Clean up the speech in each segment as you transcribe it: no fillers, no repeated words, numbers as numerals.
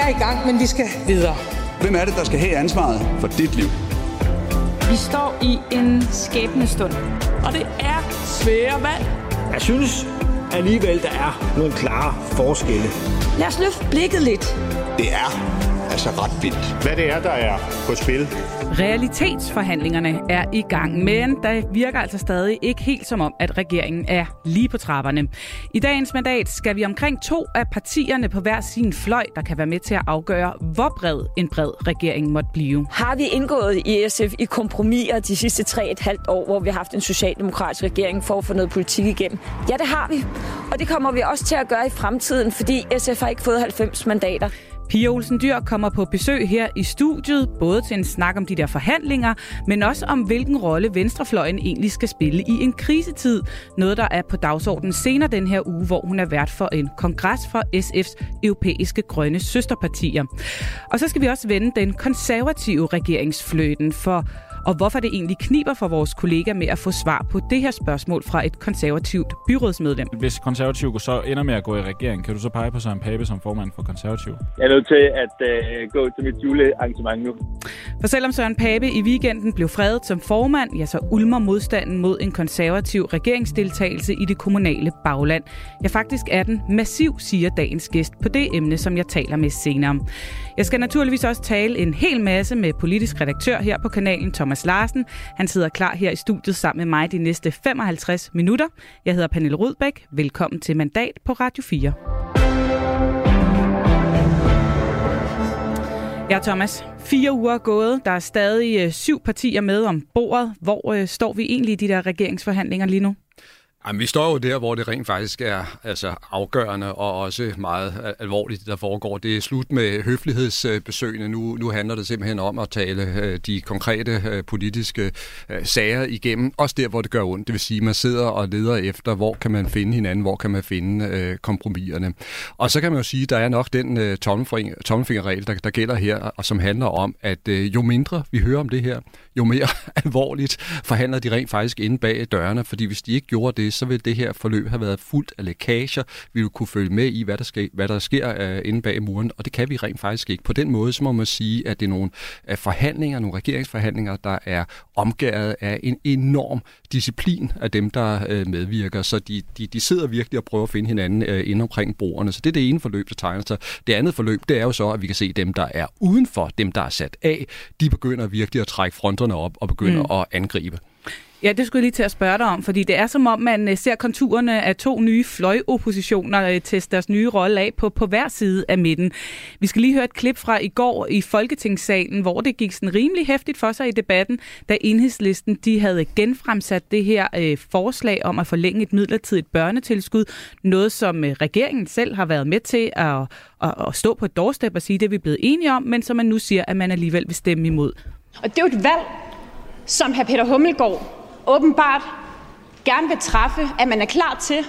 er i gang, men vi skal videre. Hvem er det, der skal have ansvaret for dit liv? Vi står i en skæbnestund, og det er svære valg. Jeg synes alligevel, der er nogle klare forskelle. Lad os løfte blikket lidt. Det er altså ret vildt. Hvad det er, der er på spil. Realitetsforhandlingerne er i gang, men der virker altså stadig ikke helt som om, at regeringen er lige på trapperne. I dagens mandat skal vi omkring 2 af partierne på hver sin fløj, der kan være med til at afgøre, hvor bred en bred regering måtte blive. Har vi indgået i SF i kompromiser de sidste 3,5 år, hvor vi har haft en socialdemokratisk regering for at få noget politik igennem? Ja, det har vi. Og det kommer vi også til at gøre i fremtiden, fordi SF har ikke fået 90 mandater. Pia Olsen Dyhr kommer på besøg her i studiet, både til en snak om de der forhandlinger, men også om hvilken rolle venstrefløjen egentlig skal spille i en krisetid. Noget, der er på dagsordenen senere den her uge, hvor hun er vært for en kongres for SF's europæiske grønne søsterpartier. Og så skal vi også vende den konservative regeringsfløjten og hvorfor det egentlig kniber for vores kollega med at få svar på det her spørgsmål fra et konservativt byrådsmedlem. Hvis konservative så ender med at gå i regering, kan du så pege på Søren Pape som formand for konservative? Jeg er nødt til at gå til mit julearrangement nu. For selvom Søren Pape i weekenden blev fredet som formand, ja, så ulmer modstanden mod en konservativ regeringsdeltagelse i det kommunale bagland. Ja, faktisk er den massiv, siger dagens gæst på det emne, som jeg taler med senere. Jeg skal naturligvis også tale en hel masse med politisk redaktør her på kanalen, Thomas Larsen. Han sidder klar her i studiet sammen med mig de næste 55 minutter. Jeg hedder Pernille Rudbæk. Velkommen til Mandat på Radio 4. Ja, Thomas. 4 uger er gået. Der er stadig 7 partier med om bordet. Hvor står vi egentlig i de der regeringsforhandlinger lige nu? Jamen, vi står jo der, hvor det rent faktisk er afgørende og også meget alvorligt, det der foregår. Det er slut med høflighedsbesøgene. Nu handler det simpelthen om at tale de konkrete politiske sager igennem. Også der, hvor det gør ondt. Det vil sige, at man sidder og leder efter, hvor kan man finde hinanden, hvor kan man finde kompromiserne. Og så kan man jo sige, at der er nok den tommelfingerregel, der gælder her, og som handler om, at jo mindre vi hører om det her, jo mere alvorligt forhandler de rent faktisk inde bag dørene. Fordi hvis de ikke gjorde det, så vil det her forløb have været fuldt af lækager. Vi vil kunne følge med i, hvad der sker inde bag muren, og det kan vi rent faktisk ikke. På den måde, så må man sige, at det er nogle forhandlinger, nogle regeringsforhandlinger, der er omgærdet af en enorm disciplin af dem, der medvirker. Så de sidder virkelig og prøver at finde hinanden inde omkring bordene. Så det er det ene forløb, der tegner sig. Det andet forløb, det er jo så, at vi kan se dem, der er udenfor, dem, der er sat af, de begynder virkelig at trække fronterne op og begynder at angribe. Ja, det skulle jeg lige til at spørge dig om, fordi det er som om, man ser konturerne af 2 nye fløjoppositioner teste deres nye rolle af på hver side af midten. Vi skal lige høre et klip fra i går i Folketingssalen, hvor det gik sådan rimelig heftigt for sig i debatten, da Enhedslisten de havde genfremsat det her forslag om at forlænge et midlertidigt børnetilskud. Noget, som regeringen selv har været med til at stå på et doorstep og sige, det er vi blevet enige om, men som man nu siger, at man alligevel vil stemme imod. Og det er jo et valg, som hr. Peter Hummelgaard åbenbart gerne vil træffe, at man er klar til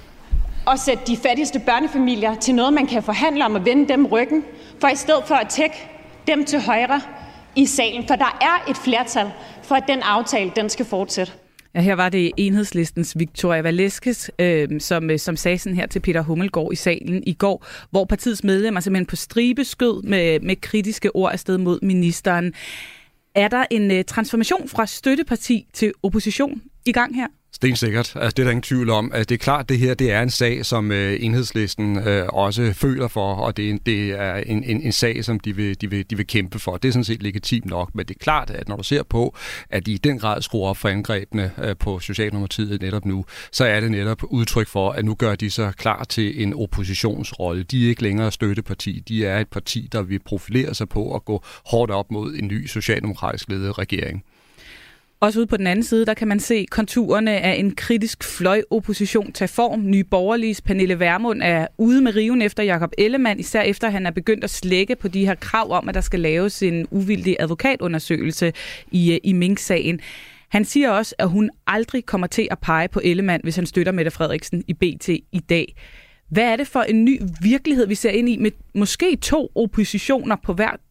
at sætte de fattigste børnefamilier til noget, man kan forhandle om og vende dem ryggen, for i stedet for at tække dem til højre i salen. For der er et flertal for, at den aftale, den skal fortsætte. Ja, her var det Enhedslistens Victoria Velasquez, som sagde sådan her til Peter Hummelgaard i salen i går, hvor partiets medlemmer simpelthen på stribe skød med kritiske ord afsted mod ministeren. Er der en transformation fra støtteparti til opposition i gang her? Stensikkert. Altså, det er der ingen tvivl om. Altså, det er klart, at det her det er en sag, som Enhedslisten også føler for, og det er en sag, som de vil kæmpe for. Det er sådan set legitimt nok, men det er klart, at når du ser på, at de i den grad skruer op for angrebene på Socialdemokratiet netop nu, så er det netop udtryk for, at nu gør de sig klar til en oppositionsrolle. De er ikke længere støtteparti. De er et parti, der vil profilere sig på at gå hårdt op mod en ny socialdemokratisk ledet regering. Også ude på den anden side, der kan man se konturerne af en kritisk fløjopposition tage form. Nye Borgerliges Pernille Vermund er ude med riven efter Jakob Ellemann, især efter han er begyndt at slække på de her krav om, at der skal laves en uvildig advokatundersøgelse i Mink-sagen. Han siger også, at hun aldrig kommer til at pege på Ellemann, hvis han støtter Mette Frederiksen i BT i dag. Hvad er det for en ny virkelighed, vi ser ind i med måske 2 oppositioner på hver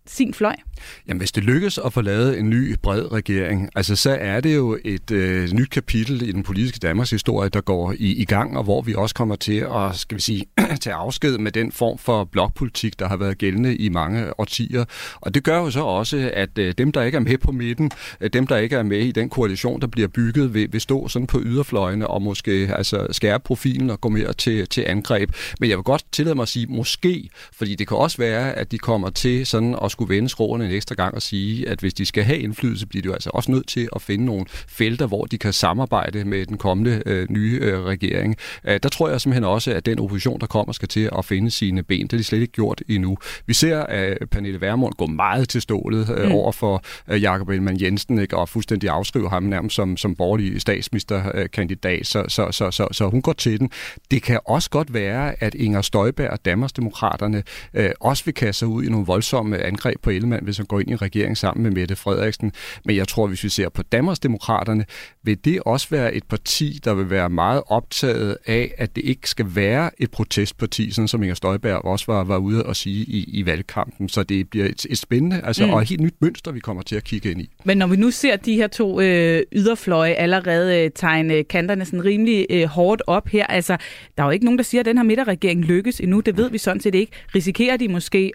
sin fløj? Jamen, hvis det lykkes at få lavet en ny, bred regering, altså så er det jo et nyt kapitel i den politiske Danmarks historie, der går i gang, og hvor vi også kommer til at, skal vi sige, tage afsked med den form for blokpolitik, der har været gældende i mange årtier. Og det gør jo så også, at dem, der ikke er med på midten, dem, der ikke er med i den koalition, der bliver bygget, vil stå sådan på yderfløjene og måske altså skærpe profilen og gå mere til angreb. Men jeg vil godt tillade mig at sige måske, fordi det kan også være, at de kommer til sådan at skulle vende skråene en ekstra gang og sige, at hvis de skal have indflydelse, bliver de jo altså også nødt til at finde nogle felter, hvor de kan samarbejde med den kommende nye regering. Der tror jeg simpelthen også, at den opposition, der kommer, skal til at finde sine ben. Det er de slet ikke gjort endnu. Vi ser, at Pernille Vermund går meget til stålet over for Jakob Ellemann-Jensen, ikke, og fuldstændig afskriver ham nærmest som borgerlig statsministerkandidat. Så hun går til den. Det kan også godt være, at Inger Støjberg og Danmarksdemokraterne også vil kaste sig ud i nogle voldsomme angreb på Ellemann, hvis han går ind i en regering sammen med Mette Frederiksen. Men jeg tror, hvis vi ser på Danmarksdemokraterne, vil det også være et parti, der vil være meget optaget af, at det ikke skal være et protestparti, sådan som Inger Støjberg også var ude at sige i valgkampen. Så det bliver et spændende og et helt nyt mønster, vi kommer til at kigge ind i. Men når vi nu ser de her to yderfløje allerede tegne kanterne sådan rimelig hårdt op her, altså der er jo ikke nogen, der siger, at den her midterregering lykkes endnu. Det ved vi sådan set ikke. Risikerer de måske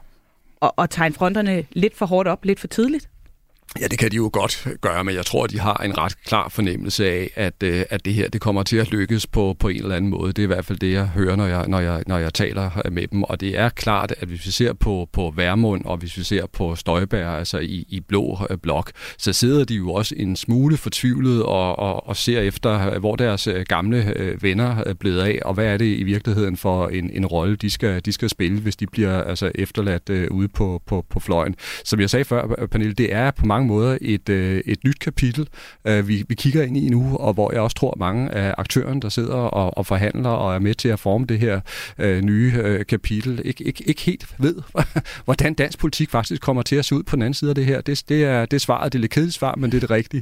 at tegne fronterne lidt for hårdt op, lidt for tidligt? Ja, det kan de jo godt gøre, men jeg tror, at de har en ret klar fornemmelse af, at det her det kommer til at lykkes på en eller anden måde. Det er i hvert fald det, jeg hører, når jeg taler med dem. Og det er klart, at hvis vi ser på Vermund, og hvis vi ser på Støjberg, altså i blå blok, så sidder de jo også en smule fortvivlet og ser efter, hvor deres gamle venner er blevet af, og hvad er det i virkeligheden for en rolle, de skal spille, hvis de bliver altså efterladt ude på fløjen. Som jeg sagde før, Pernille, det er på mange måder et nyt kapitel, vi kigger ind i nu, og hvor jeg også tror, mange af aktørerne, der sidder og forhandler og er med til at forme det her nye kapitel, ikke helt ved, hvordan dansk politik faktisk kommer til at se ud på den anden side af det her. Det er svaret, det er lidt kedeligt svar, men det er det rigtige.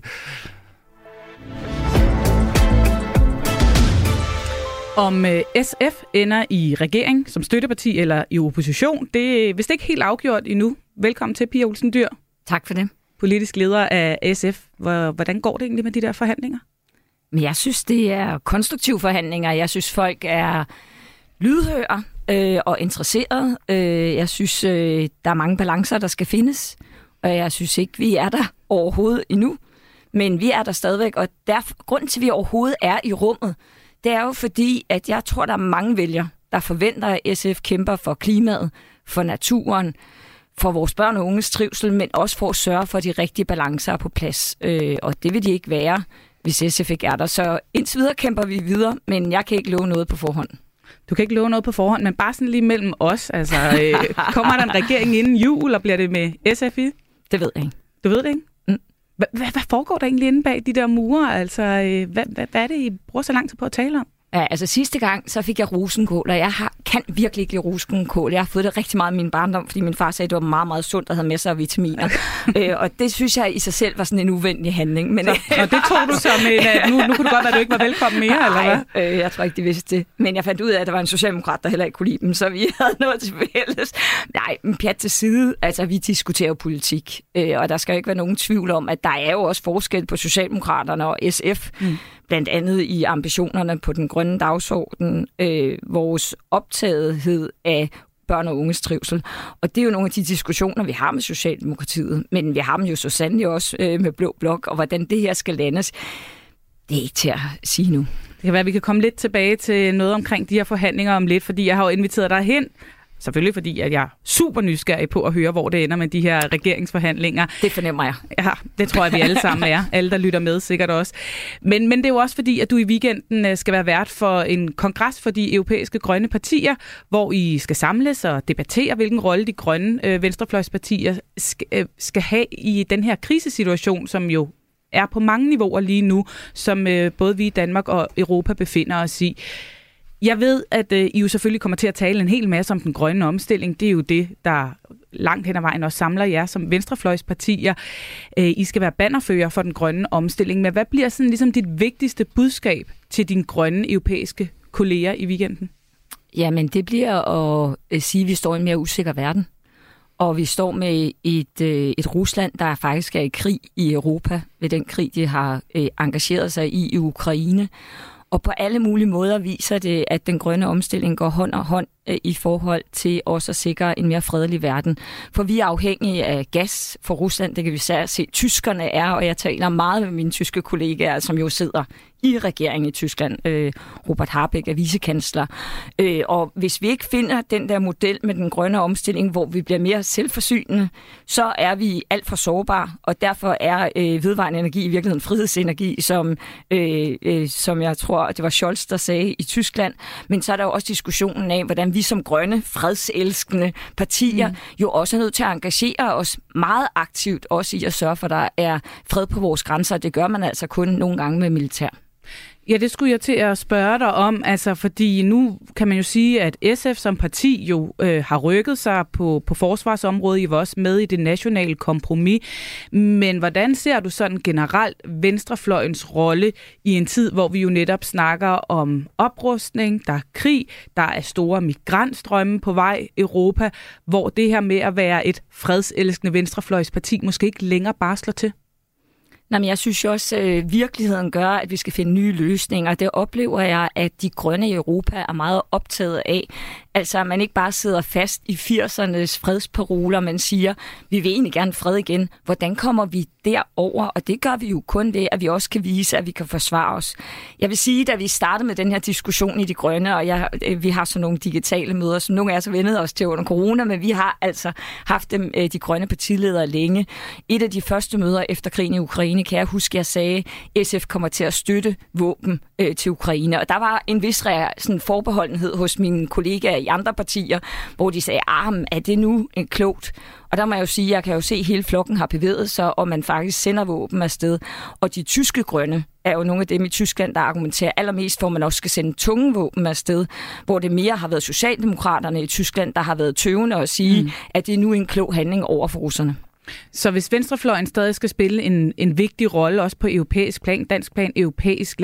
Om SF ender i regering som støtteparti eller i opposition, det er vist ikke helt afgjort endnu. Velkommen til, Pia Olsen Dyhr. Tak for det. Politisk leder af SF. Hvordan går det egentlig med de der forhandlinger? Men jeg synes, det er konstruktive forhandlinger. Jeg synes, folk er lydhøre og interesserede. Jeg synes, der er mange balancer, der skal findes. Og jeg synes ikke, vi er der overhovedet endnu. Men vi er der stadigvæk, og grunden til, at vi overhovedet er i rummet, det er jo fordi, at jeg tror, der er mange vælgere, der forventer, at SF kæmper for klimaet, for naturen, for vores børn og unges trivsel, men også for at sørge for, at de rigtige balancer er på plads. Og det vil de ikke være, hvis SF ikke er der. Så indtil videre kæmper vi videre, men jeg kan ikke love noget på forhånd. Du kan ikke love noget på forhånd, men bare sådan lige mellem os. Altså, kommer der en regering inden jul, og bliver det med SF i? Det ved jeg ikke. Du ved det ikke? Hvad foregår der egentlig inde bag de der mure? Altså, hvad er det, I bruger så lang tid på at tale om? Ja, altså sidste gang, så fik jeg rosenkål, og jeg kan virkelig ikke lide rosenkål. Jeg har fået det rigtig meget i min barndom, fordi min far sagde, at det var meget, meget sundt og havde masser af vitaminer. Og det synes jeg i sig selv var sådan en uvenlig handling. Men, og det tog du så med, at nu kunne det godt være, at du ikke var velkommen mere, eller hvad? Jeg tror ikke, de vidste det. Men jeg fandt ud af, at der var en socialdemokrat, der heller ikke kunne lide dem, så vi havde noget til fælles. Nej, men pjat til side. Altså, vi diskuterer jo politik, og der skal jo ikke være nogen tvivl om, at der er jo også forskel på Socialdemokraterne og SF. Blandt andet i ambitionerne på den grønne dagsorden, vores optagethed af børn og unges trivsel. Og det er jo nogle af de diskussioner, vi har med Socialdemokratiet, men vi har dem jo så sandelig også med Blå Blok, og hvordan det her skal landes, det er ikke til at sige nu. Det kan være, at vi kan komme lidt tilbage til noget omkring de her forhandlinger om lidt, fordi jeg har jo inviteret dig hen. Selvfølgelig fordi, at jeg er super nysgerrig på at høre, hvor det ender med de her regeringsforhandlinger. Det fornemmer jeg. Ja, det tror jeg, vi alle sammen er. Alle, der lytter med, sikkert også. Men det er jo også fordi, at du i weekenden skal være vært for en kongres for de europæiske grønne partier, hvor I skal samles og debattere, hvilken rolle de grønne venstrefløjspartier skal have i den her krisesituation, som jo er på mange niveauer lige nu, som både vi i Danmark og Europa befinder os i. Jeg ved, at I jo selvfølgelig kommer til at tale en hel masse om den grønne omstilling. Det er jo det, der langt hen ad vejen også samler jer som venstrefløjspartier. I skal være bannerfører for den grønne omstilling. Men hvad bliver sådan ligesom dit vigtigste budskab til dine grønne europæiske kolleger i weekenden? Jamen, det bliver at sige, at vi står i en mere usikker verden. Og vi står med et Rusland, der faktisk er i krig i Europa, ved den krig, de har engageret sig i Ukraine. Og på alle mulige måder viser det, at den grønne omstilling går hånd og hånd i forhold til også at sikre en mere fredelig verden. For vi er afhængige af gas fra Rusland, det kan vi se. Tyskerne er, og jeg taler meget med mine tyske kollegaer, som jo sidder i regeringen i Tyskland. Robert Habeck er vicekansler. Og hvis vi ikke finder den der model med den grønne omstilling, hvor vi bliver mere selvforsynende, så er vi alt for sårbare, og derfor er vedvarende energi i virkeligheden frihedsenergi, som jeg tror, det var Scholz, der sagde i Tyskland. Men så er der jo også diskussionen af, hvordan vi som grønne, fredselskende partier jo også er nødt til at engagere os meget aktivt, også i at sørge for, at der er fred på vores grænser. Det gør man altså kun nogle gange med militær. Ja, det skulle jeg til at spørge dig om, altså fordi nu kan man jo sige, at SF som parti jo har rykket sig på forsvarsområdet. I var også med i det nationale kompromis. Men hvordan ser du sådan generelt venstrefløjens rolle i en tid, hvor vi jo netop snakker om oprustning, der er krig, der er store migrantstrømme på vej i Europa, hvor det her med at være et fredselskende venstrefløjsparti måske ikke længere bare slår til? Jamen, jeg synes jo også, at virkeligheden gør, at vi skal finde nye løsninger. Det oplever jeg, at de grønne i Europa er meget optaget af. Altså, at man ikke bare sidder fast i 80'ernes fredsparoler, men siger, vi vil egentlig gerne fred igen. Hvordan kommer vi derover? Og det gør vi jo kun ved, at vi også kan vise, at vi kan forsvare os. Jeg vil sige, da vi startede med den her diskussion i de grønne, og vi har sådan nogle digitale møder, som nogle af os har vendet os til under corona, men vi har altså haft dem, de grønne partiledere, længe. Et af de første møder efter krigen i Ukraine, kan jeg huske, jeg sagde, SF kommer til at støtte våben til Ukraine. Og der var en vis sådan forbeholdenhed hos mine kollegaer i andre partier, hvor de sagde, er det nu klogt? Og der må jeg jo sige, jeg kan jo se, at hele flokken har bevæget sig, og man faktisk sender våben afsted. Og de tyske grønne er jo nogle af dem i Tyskland, der argumenterer allermest for, at man også skal sende tunge våben afsted, hvor det mere har været socialdemokraterne i Tyskland, der har været tøvende og sige, at det er nu en klog handling over for russerne. Så hvis venstrefløjen stadig skal spille en vigtig rolle, også på europæisk plan, dansk plan, europæisk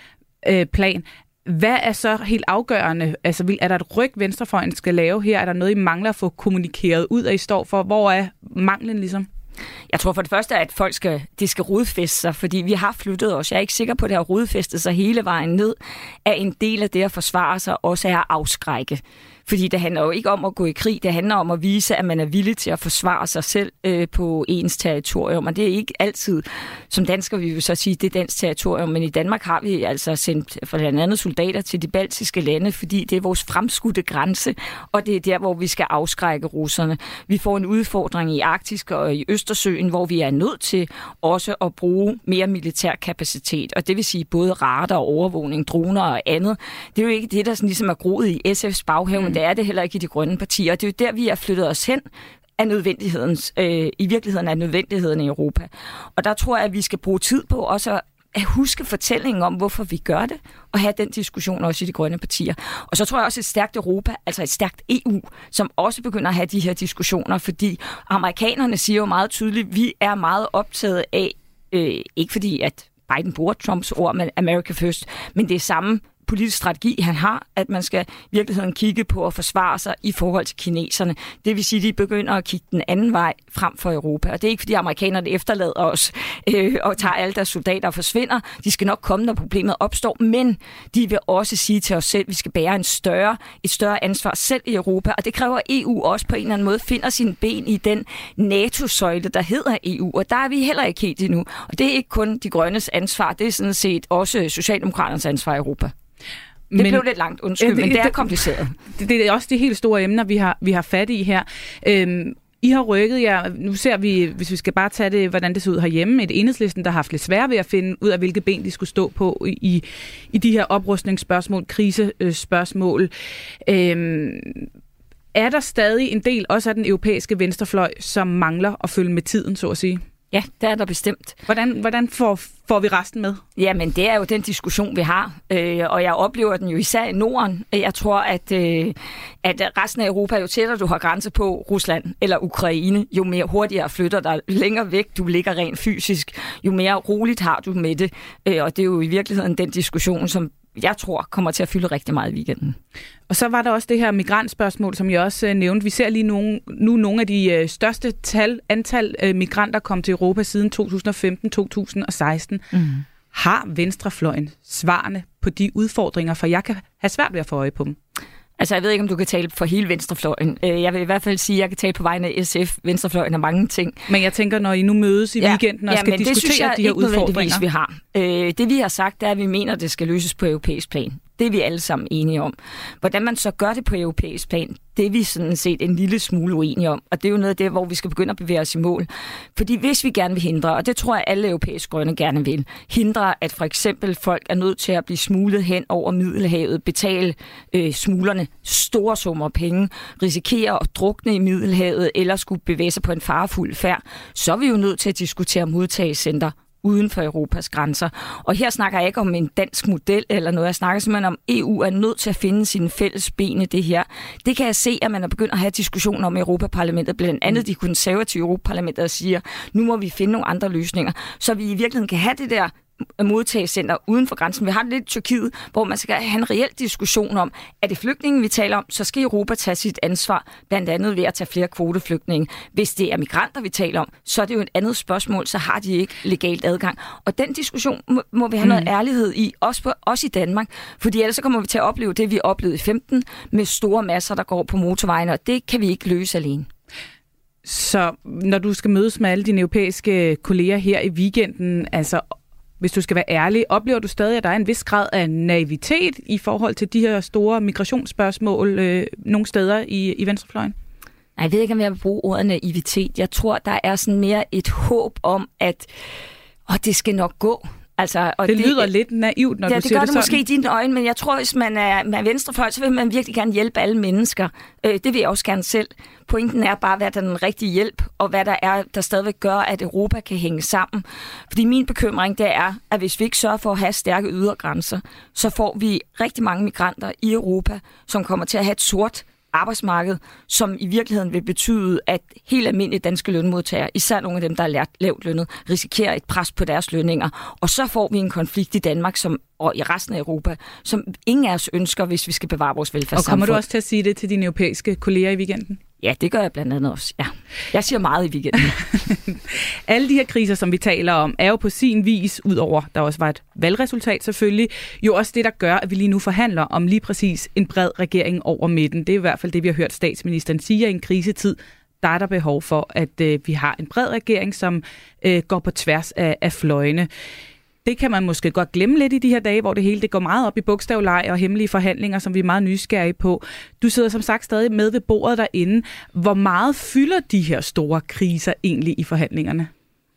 plan, hvad er så helt afgørende? Altså, er der et ryg, venstrefløjen skal lave her? Er der noget, I mangler at få kommunikeret ud af, I står for? Hvor er manglen ligesom? Jeg tror for det første, at folk skal rodfæste sig, fordi vi har flyttet os. Jeg er ikke sikker på, at det har rodfæstet sig hele vejen ned, at en del af det at forsvare sig også er at afskrække. Fordi det handler jo ikke om at gå i krig, det handler om at vise, at man er villig til at forsvare sig selv på ens territorium. Og det er ikke altid, som dansker vi vil så sige, det er dansk territorium, men i Danmark har vi altså sendt blandt andet soldater til de baltiske lande, fordi det er vores fremskudte grænse, og det er der, hvor vi skal afskrække russerne. Vi får en udfordring i Arktis og i Østersøen, hvor vi er nødt til også at bruge mere militær kapacitet, og det vil sige både radar, overvågning, droner og andet. Det er jo ikke det, der sådan ligesom er groet i SF's baghave, men det er det heller ikke i de grønne partier. Og det er jo der, vi har flyttet os hen af nødvendighedens, i virkeligheden af nødvendigheden i Europa. Og der tror jeg, at vi skal bruge tid på også at huske fortællingen om, hvorfor vi gør det, og have den diskussion også i de grønne partier. Og så tror jeg også et stærkt Europa, altså et stærkt EU, som også begynder at have de her diskussioner, fordi amerikanerne siger jo meget tydeligt, at vi er meget optaget af, ikke fordi at Biden bruger Trumps ord, men America First, men det er samme politisk strategi, han har, at man skal i virkeligheden kigge på at forsvare sig i forhold til kineserne. Det vil sige, at de begynder at kigge den anden vej frem for Europa. Og det er ikke, fordi amerikanerne efterlader os og tager alle deres soldater og forsvinder. De skal nok komme, når problemet opstår, men de vil også sige til os selv, at vi skal bære et større ansvar selv i Europa. Og det kræver, at EU også på en eller anden måde finder sine ben i den NATO-søjle, der hedder EU. Og der er vi heller ikke helt endnu. Og det er ikke kun de grønnes ansvar, det er sådan set også Socialdemokraternes ansvar i Europa. Det blev lidt langt, undskyld, men det er kompliceret. Det er også de helt store emner, vi har fat i her. I har rykket jer, nu ser vi, hvis vi skal bare tage det, hvordan det ser ud herhjemme, et Enhedslisten, der har haft lidt svært ved at finde ud af, hvilke ben de skulle stå på i de her oprustningsspørgsmål, krisespørgsmål. Er der stadig en del, også af den europæiske venstrefløj, som mangler at følge med tiden, så at sige? Ja, det er der bestemt. Hvordan får vi resten med? Jamen, det er jo den diskussion, vi har, og jeg oplever den jo især i Norden. Jeg tror, at resten af Europa, jo tættere du har grænse på Rusland eller Ukraine, jo mere hurtigere flytter dig længere væk, du ligger rent fysisk, jo mere roligt har du med det. Og det er jo i virkeligheden den diskussion, som jeg tror kommer til at fylde rigtig meget i weekenden. Og så var der også det her migrantspørgsmål, som jeg også nævnte. Vi ser lige nu nogle af de største antal migranter komme til Europa siden 2015-2016. Har venstrefløjen svarene på de udfordringer, for jeg kan have svært ved at få øje på dem? Altså, jeg ved ikke, om du kan tale for hele venstrefløjen. Jeg vil i hvert fald sige, at jeg kan tale på vegne af SF. Venstrefløjen er mange ting. Men jeg tænker, når I nu mødes i weekenden og skal diskutere de her udfordringer. Vi har. Det vi har sagt, er, at vi mener, at det skal løses på europæisk plan. Det er vi alle sammen enige om. Hvordan man så gør det på europæisk plan, det er vi sådan set en lille smule uenige om. Og det er jo noget af det, hvor vi skal begynde at bevæge os i mål. Fordi hvis vi gerne vil hindre, og det tror jeg alle europæiske grønne gerne vil, hindre, at for eksempel folk er nødt til at blive smuglet hen over Middelhavet, betale smuglerne store summer penge, risikere at drukne i Middelhavet, eller skulle bevæge sig på en farefuld færd, så er vi jo nødt til at diskutere modtagecenter uden for Europas grænser. Og her snakker jeg ikke om en dansk model eller noget. Jeg snakker simpelthen om, EU er nødt til at finde sine fælles ben i det her. Det kan jeg se, at man er begyndt at have diskussioner om Europaparlamentet, blandt andet de konservative Europaparlamenter, der siger, nu må vi finde nogle andre løsninger, så vi i virkeligheden kan have det der modtagecenter uden for grænsen. Vi har det lidt i Tyrkiet, hvor man skal have en reel diskussion om, er det flygtninge, vi taler om, så skal Europa tage sit ansvar, blandt andet ved at tage flere kvoteflygtninge. Hvis det er migranter, vi taler om, så er det jo et andet spørgsmål, så har de ikke legalt adgang. Og den diskussion må vi have noget ærlighed i, også i Danmark, fordi ellers så kommer vi til at opleve det, vi oplevede i 15, med store masser, der går på motorvejene, og det kan vi ikke løse alene. Så når du skal mødes med alle dine europæiske kolleger her i weekenden, altså hvis du skal være ærlig, oplever du stadig, at der er en vis grad af naivitet i forhold til de her store migrationsspørgsmål nogle steder i venstrefløjen? Nej, jeg ved ikke, om jeg vil bruge ordet naivitet. Jeg tror, der er sådan mere et håb om, at det skal nok gå. Altså, og det lyder lidt naivt, når du siger det sådan. Ja, det gør det måske i dine øjne, men jeg tror, hvis man er venstrefløj, så vil man virkelig gerne hjælpe alle mennesker. Det vil jeg også gerne selv. Pointen er bare, hvad der er den rigtige hjælp, og hvad der er, der stadigvæk gør, at Europa kan hænge sammen. Fordi min bekymring, det er, at hvis vi ikke sørger for at have stærke ydre grænser, så får vi rigtig mange migranter i Europa, som kommer til at have et sort arbejdsmarked, som i virkeligheden vil betyde, at helt almindelige danske lønmodtagere, især nogle af dem, der er lavt lønnet, risikerer et pres på deres lønninger. Og så får vi en konflikt i Danmark og i resten af Europa, som ingen af os ønsker, hvis vi skal bevare vores velfærdssamfund. Og kommer du også til at sige det til dine europæiske kolleger i weekenden? Ja, det gør jeg blandt andet også. Ja. Jeg siger meget i weekenden. Alle de her kriser, som vi taler om, er jo på sin vis, udover der også var et valgresultat selvfølgelig, jo også det, der gør, at vi lige nu forhandler om lige præcis en bred regering over midten. Det er i hvert fald det, vi har hørt statsministeren sige, i en krisetid. Der er der behov for, at vi har en bred regering, som går på tværs af fløjene. Det kan man måske godt glemme lidt i de her dage, hvor det hele det går meget op i bogstavleje og hemmelige forhandlinger, som vi er meget nysgerrige på. Du sidder som sagt stadig med ved bordet derinde. Hvor meget fylder de her store kriser egentlig i forhandlingerne?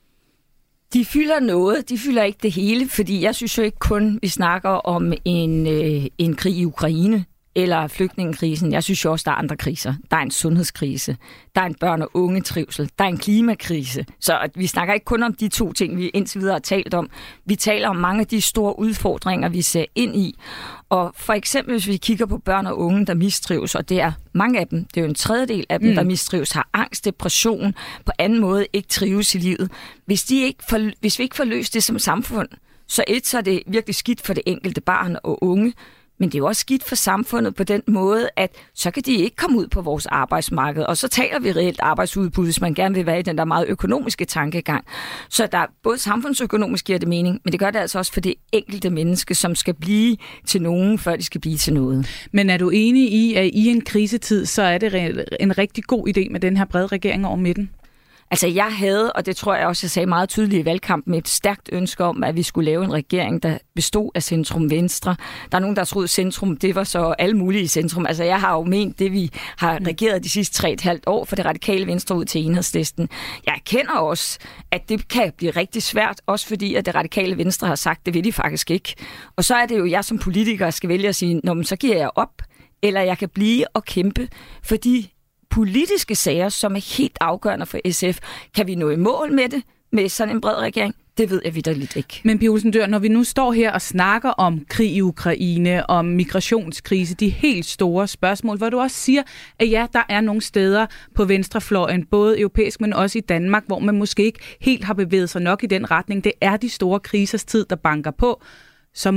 De fylder noget. De fylder ikke det hele, fordi jeg synes jo ikke kun, vi snakker om en krig i Ukraine eller flygtningekrisen. Jeg synes jo også, der er andre kriser. Der er en sundhedskrise, der er en børn- og ungetrivsel, der er en klimakrise. Så vi snakker ikke kun om de to ting, vi indtil videre har talt om. Vi taler om mange af de store udfordringer, vi ser ind i. Og for eksempel, hvis vi kigger på børn og unge, der mistrives, og det er mange af dem, det er jo en tredjedel af dem, der mistrives, har angst, depression, på anden måde ikke trives i livet. Hvis vi ikke får løst det som samfund, så er det virkelig skidt for det enkelte barn og unge. Men det er jo også skidt for samfundet på den måde, at så kan de ikke komme ud på vores arbejdsmarked. Og så taler vi reelt arbejdsudbud, hvis man gerne vil være i den der meget økonomiske tankegang. Så der både samfundsøkonomisk giver det mening, men det gør det altså også for det enkelte menneske, som skal blive til nogen, før de skal blive til noget. Men er du enig i, at i en krisetid, så er det en rigtig god idé med den her brede regering over midten? Altså jeg havde, og det tror jeg også, jeg sagde meget tydeligt i valgkampen, et stærkt ønske om, at vi skulle lave en regering, der bestod af centrum-venstre. Der er nogen, der troede centrum, det var så alle mulige i centrum. Altså jeg har jo ment det, vi har regeret de sidste 3,5 år, for det radikale venstre ud til Enhedslisten. Jeg erkender også, at det kan blive rigtig svært, også fordi at det radikale venstre har sagt, det vil de faktisk ikke. Og så er det jo, jeg som politiker skal vælge at sige, nå, men så giver jeg op, eller jeg kan blive og kæmpe, fordi politiske sager, som er helt afgørende for SF. Kan vi nå i mål med det, med sådan en bred regering? Det ved jeg vitterligt ikke. Men Pia Olsen Dyhr, når vi nu står her og snakker om krig i Ukraine, om migrationskrise, de helt store spørgsmål, hvor du også siger, at ja, der er nogle steder på venstrefløjen, både europæisk, men også i Danmark, hvor man måske ikke helt har bevæget sig nok i den retning. Det er de store krisers tid, der banker på. Så må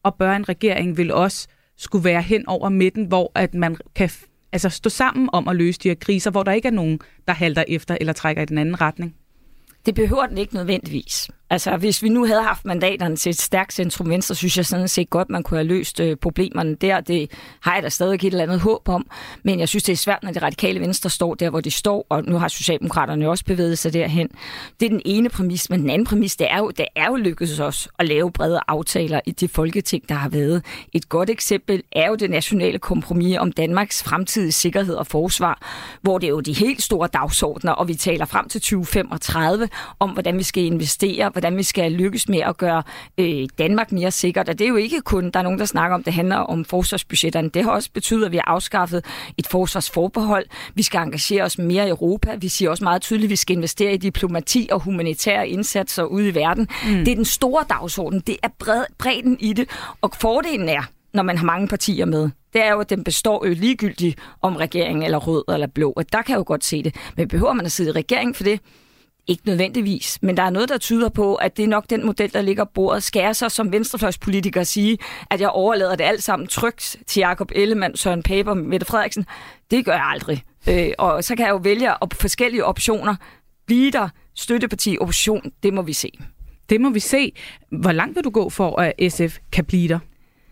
og bør en regering vil også skulle være hen over midten, hvor at man kan stå sammen om at løse de her kriser, hvor der ikke er nogen, der halter efter eller trækker i den anden retning? Det behøver den ikke nødvendigvis. Altså, hvis vi nu havde haft mandaterne til et stærkt centrum-venstre, synes jeg sådan set godt, man kunne have løst problemerne der. Det har jeg da stadig et eller andet håb om. Men jeg synes, det er svært, når det radikale venstre står der, hvor de står, og nu har Socialdemokraterne også bevæget sig derhen. Det er den ene præmis, men den anden præmis, det er jo lykkedes os at lave brede aftaler i det folketing, der har været. Et godt eksempel er jo det nationale kompromis om Danmarks fremtidige sikkerhed og forsvar, hvor det er jo de helt store dagsordner, og vi taler frem til 2035 om, hvordan vi skal investere, hvordan vi skal lykkes med at gøre Danmark mere sikkert. Og det er jo ikke kun, der er nogen, der snakker om, det handler om forsvarsbudgetterne. Det har også betydet, at vi har afskaffet et forsvarsforbehold. Vi skal engagere os mere i Europa. Vi siger også meget tydeligt, at vi skal investere i diplomati og humanitære indsatser ude i verden. Det er den store dagsorden. Det er bredden i det. Og fordelen er, når man har mange partier med, det er jo, at den består jo ligegyldigt om regeringen eller rød eller blå. Og der kan jeg jo godt se det. Men behøver man at sidde i regeringen for det? Ikke nødvendigvis, men der er noget, der tyder på, at det er nok den model, der ligger på bordet. Skal jeg så som venstrefløjspolitiker sige, at jeg overlader det alt sammen trygt til Jakob Ellemann, Søren Pape og Mette Frederiksen? Det gør jeg aldrig. Og så kan jeg jo vælge forskellige optioner. Blive der støtteparti, opposition, det må vi se. Det må vi se. Hvor langt vil du gå for, at SF kan blive der?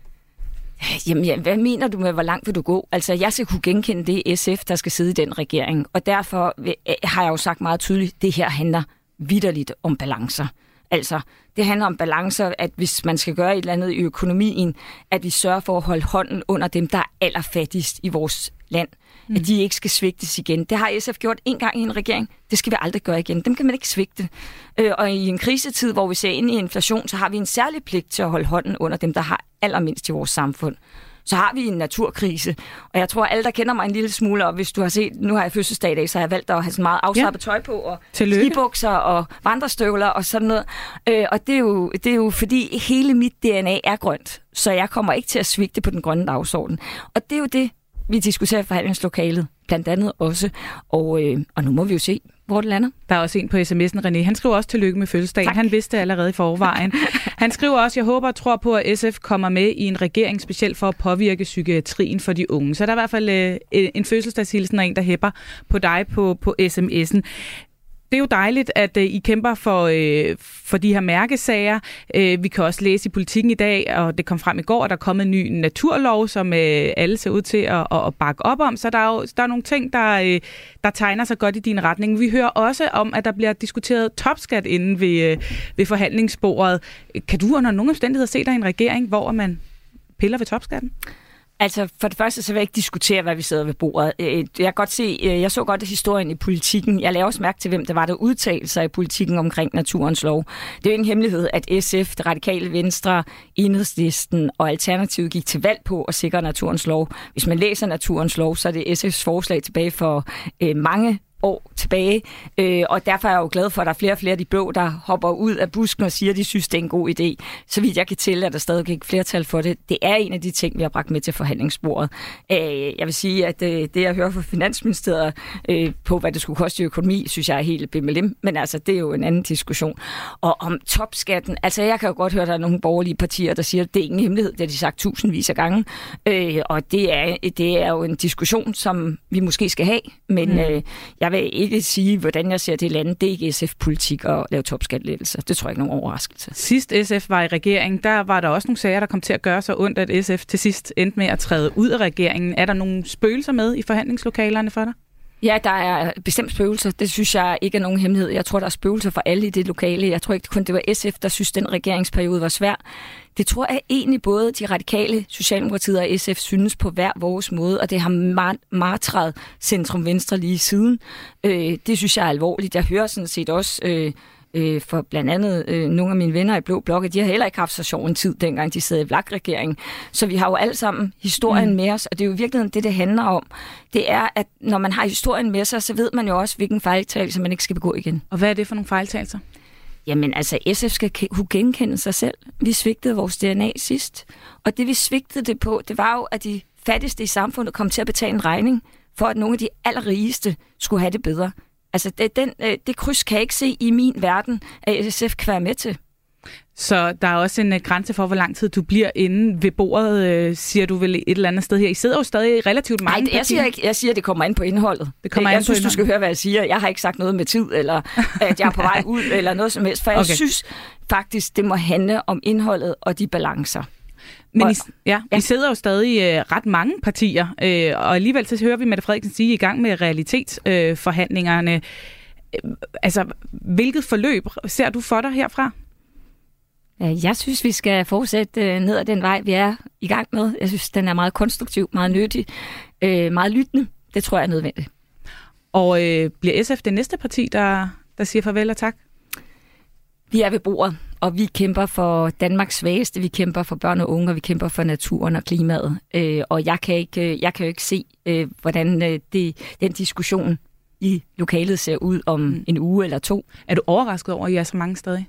Jamen, hvad mener du med, hvor langt vil du gå? Altså, jeg skal kunne genkende det SF, der skal sidde i den regering. Og derfor har jeg jo sagt meget tydeligt, at det her handler vitterligt om balancer. Altså, det handler om balancer, at hvis man skal gøre et eller andet i økonomien, at vi sørger for at holde hånden under dem, der er allerfattigst i vores land. At de ikke skal svigtes igen. Det har SF gjort en gang i en regering. Det skal vi aldrig gøre igen. Dem kan man ikke svigte. Og i en krisetid, hvor vi ser ind i inflation, så har vi en særlig pligt til at holde hånden under dem, der har allermindst i vores samfund. Så har vi en naturkrise. Og jeg tror, alle, der kender mig en lille smule, og hvis du har set, nu har jeg fødselsdag i dag, så har jeg valgt at have sådan meget afslappet tøj på, og skibukser og vandrestøvler og sådan noget. Og det er jo fordi hele mit DNA er grønt, så jeg kommer ikke til at svigte på den grønne dagsorden. Og det er jo det, vi diskuterer i forhandlingslokalet, blandt andet også. Og nu må vi jo se, hvor det lander. Der er også en på sms'en, René. Han skriver også tillykke med fødselsdagen. Tak. Han vidste det allerede i forvejen. Han skriver også, jeg håber og tror på, at SF kommer med i en regering, specielt for at påvirke psykiatrien for de unge. Så der er i hvert fald en fødselsdagshilsen og en, der hæpper på dig på sms'en. Det er jo dejligt, at I kæmper for de her mærkesager. Vi kan også læse i Politikken i dag, og det kom frem i går, at der er kommet en ny naturlov, som alle ser ud til at bakke op om. Så der er nogle ting, der tegner sig godt i din retning. Vi hører også om, at der bliver diskuteret topskat inde ved forhandlingsbordet. Kan du under nogle omstændigheder se dig i en regering, hvor man piller ved topskatten? Altså, for det første, så vil jeg ikke diskutere, hvad vi sidder ved bordet. Jeg så godt historien i Politikken. Jeg laver også mærke til, hvem der var, der udtalte sig i Politikken omkring naturens lov. Det er jo ingen hemmelighed, at SF, det radikale Venstre, Enhedslisten og Alternativet gik til valg på at sikre naturens lov. Hvis man læser naturens lov, så er det SF's forslag tilbage for mange år tilbage, og derfor er jeg jo glad for, at der er flere og flere af de blå, der hopper ud af busken og siger, at de synes, det er en god idé. Så vidt jeg kan tælle, at der stadig ikke flertal for det. Det er en af de ting, vi har bragt med til forhandlingsbordet. Jeg vil sige, at det jeg hører fra Finansministeriet på, hvad det skulle koste i økonomi, synes jeg er helt bimmelim, men altså, det er jo en anden diskussion. Og om topskatten, altså jeg kan jo godt høre, at der er nogle borgerlige partier, der siger, at det er ingen hemmelighed, det har de sagt tusindvis af gange, og det er jo en diskussion, som vi måske skal have, men jeg vil ikke sige, hvordan jeg ser det i landet. Det er ikke SF-politik at lave topskattelettelser. Det tror jeg ikke er nogen overraskelse. Sidst SF var i regeringen, der var der også nogle sager, der kom til at gøre så ondt, at SF til sidst endte med at træde ud af regeringen. Er der nogle spøgelser med i forhandlingslokalerne for dig? Ja, der er bestemt spøgelser. Det synes jeg ikke er nogen hemmelighed. Jeg tror, der er spøgelser for alle i det lokale. Jeg tror ikke kun, det var SF, der synes, den regeringsperiode var svær. Det tror jeg egentlig både de radikale, Socialdemokratiet og SF synes på hver vores måde, og det har martret centrum-venstre lige siden. Det synes jeg er alvorligt. Jeg hører sådan set også for blandt andet nogle af mine venner i Blå Blok, de har heller ikke haft så sjov en tid, dengang de sad i VLAK-regeringen. Så vi har jo alle sammen historien med os, og det er jo i virkeligheden det handler om. Det er, at når man har historien med sig, så ved man jo også, hvilken fejltagelse man ikke skal begå igen. Og hvad er det for nogle fejltagelser? Jamen altså, SF skal kunne genkende sig selv. Vi svigtede vores DNA sidst. Og det vi svigtede det på, det var jo, at de fattigste i samfundet kom til at betale en regning, for at nogle af de allerrigeste skulle have det bedre. Altså, det kryds kan jeg ikke se i min verden, at SF kan være med til. Så der er også en grænse for, hvor lang tid du bliver inde ved bordet, siger du vel et eller andet sted her. I sidder jo stadig relativt mange partier. Nej, jeg siger ikke. Jeg siger, at det kommer ind på indholdet. Jeg synes, du skal høre, hvad jeg siger. Jeg har ikke sagt noget med tid, eller at jeg er på vej ud, eller noget som helst. For jeg synes faktisk, det må handle om indholdet og de balancer. Men I sidder jo stadig ret mange partier, og alligevel så hører vi Mette Frederiksen sige, I gang med realitetsforhandlingerne. Altså, hvilket forløb ser du for dig herfra? Jeg synes, vi skal fortsætte ned ad den vej, vi er i gang med. Jeg synes, den er meget konstruktiv, meget nyttig, meget lyttende. Det tror jeg er nødvendigt. Og bliver SF det næste parti, der siger farvel og tak? Vi er ved bordet, og vi kæmper for Danmarks svageste, vi kæmper for børn og unge, og vi kæmper for naturen og klimaet. Og jeg kan jo ikke se, hvordan den diskussion i lokalet ser ud om en uge eller 2. Er du overrasket over, at I er så mange stadig?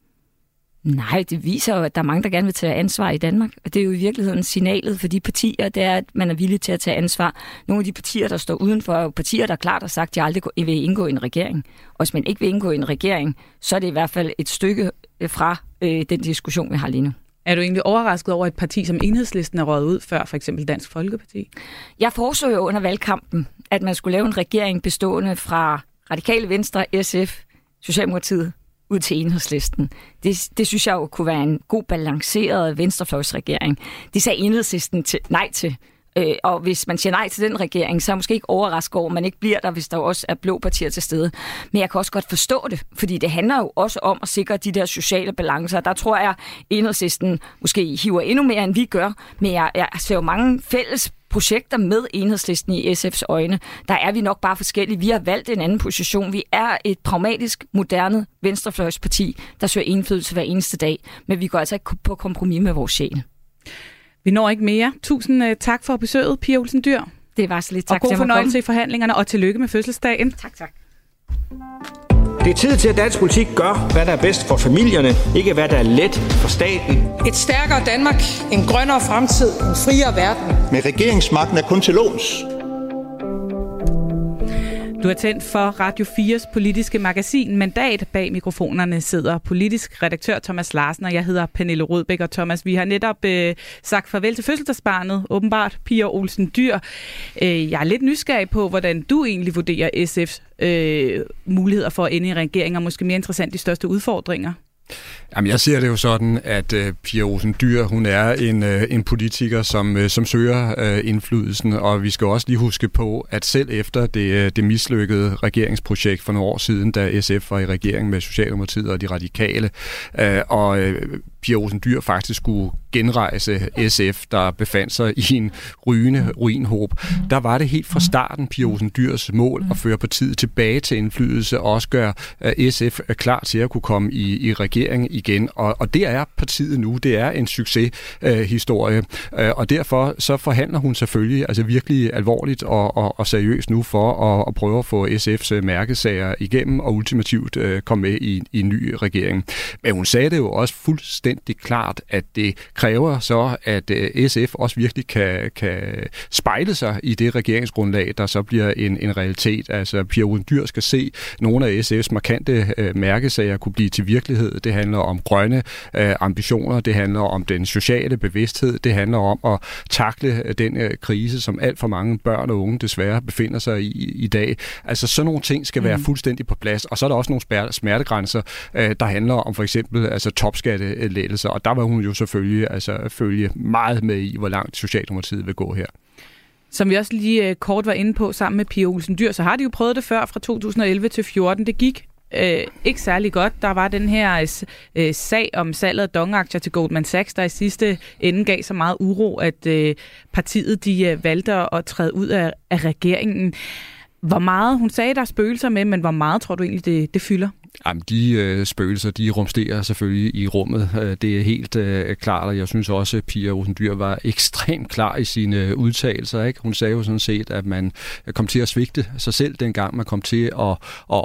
Nej, det viser jo, at der er mange, der gerne vil tage ansvar i Danmark. Og det er jo i virkeligheden signalet for de partier, det er, at man er villig til at tage ansvar. Nogle af de partier, der står udenfor, er jo partier, der klart har sagt, at de aldrig vil indgå i en regering. Og hvis man ikke vil indgå i en regering, så er det i hvert fald et stykke fra den diskussion, vi har lige nu. Er du egentlig overrasket over et parti, som Enhedslisten er røget ud før, for eksempel Dansk Folkeparti? Jeg foreslog jo under valgkampen, at man skulle lave en regering bestående fra Radikale Venstre, SF, Socialdemokratiet, ud til Enhedslisten. Det synes jeg jo kunne være en god balanceret venstrefløjsregering. Det sagde Enhedslisten nej til. Og hvis man siger nej til den regering, så er jeg måske ikke overrasket over, at man ikke bliver der, hvis der også er blå partier til stede. Men jeg kan også godt forstå det, fordi det handler jo også om at sikre de der sociale balancer. Der tror jeg, at Enhedslisten måske hiver endnu mere, end vi gør. Men jeg ser jo mange fælles projekter med Enhedslisten i SF's øjne. Der er vi nok bare forskellige. Vi har valgt en anden position. Vi er et pragmatisk, moderne venstrefløjsparti, der søger indflydelse hver eneste dag. Men vi går altså ikke på kompromis med vores sjæl. Vi når ikke mere. Tusind tak for besøget, Pia Olsen Dyhr. Det var så lidt. Tak. Og god fornøjelse i forhandlingerne, og tillykke med fødselsdagen. Tak. Det er tid til, at dansk politik gør, hvad der er bedst for familierne, ikke hvad der er let for staten. Et stærkere Danmark, en grønnere fremtid, en friere verden. Men regeringsmagten er kun til låns. Du er tændt for Radio 4's politiske magasin Mandat. Bag mikrofonerne sidder politisk redaktør Thomas Larsen, og jeg hedder Pernille Rødbæk. Og Thomas, vi har netop sagt farvel til fødselsdagsbarnet, åbenbart Pia Olsen Dyhr. Jeg er lidt nysgerrig på, hvordan du egentlig vurderer SF's muligheder for at ende i regering, og måske mere interessant de største udfordringer. Jamen, jeg ser det jo sådan, at Pia Olsen Dyhr, hun er en politiker, som søger indflydelsen, og vi skal også lige huske på, at selv efter det mislykkede regeringsprojekt for nogle år siden, da SF var i regering med Socialdemokratiet og de radikale, og Pia Olsen Dyhr faktisk skulle genrejse SF, der befandt sig i en rygende ruinhåb. Der var det helt fra starten Pia Olsen Dyhrs mål at føre partiet tilbage til indflydelse og også gøre SF klar til at kunne komme i regering igen. Og det er partiet nu. Det er en succeshistorie. Og derfor så forhandler hun selvfølgelig altså virkelig alvorligt og seriøst nu for at prøve at få SF's mærkesager igennem og ultimativt komme med i en ny regering. Men hun sagde det jo også fuldstændig klart, at det kræver så, at SF også virkelig kan spejle sig i det regeringsgrundlag, der så bliver en realitet. Altså, Pia Olsen Dyhr skal se nogle af SF's markante mærkesager kunne blive til virkelighed. Det handler om grønne ambitioner, det handler om den sociale bevidsthed, det handler om at takle den krise, som alt for mange børn og unge desværre befinder sig i dag. Altså, sådan nogle ting skal være fuldstændig på plads. Og så er der også nogle smertegrænser, der handler om for eksempel altså topskattelettelser, og der var hun jo selvfølgelig følge meget med i, hvor langt Socialdemokratiet vil gå her. Som vi også lige kort var inde på sammen med Pia Olsen Dyhr, så har de jo prøvet det før fra 2011 til 2014. Det gik ikke særlig godt. Der var den her sag om salget af DONG-aktier til Goldman Sachs, der i sidste ende gav så meget uro, at partiet de valgte at træde ud af regeringen. Hvor meget, hun sagde, der er spøgelser med, men hvor meget tror du egentlig, det fylder? Jamen, de spøgelser, de rumsterer selvfølgelig i rummet. Det er helt klart, og jeg synes også, at Pia Olsen Dyhr var ekstremt klar i sine udtalelser. Ikke? Hun sagde jo sådan set, at man kom til at svigte sig selv dengang, man kom til at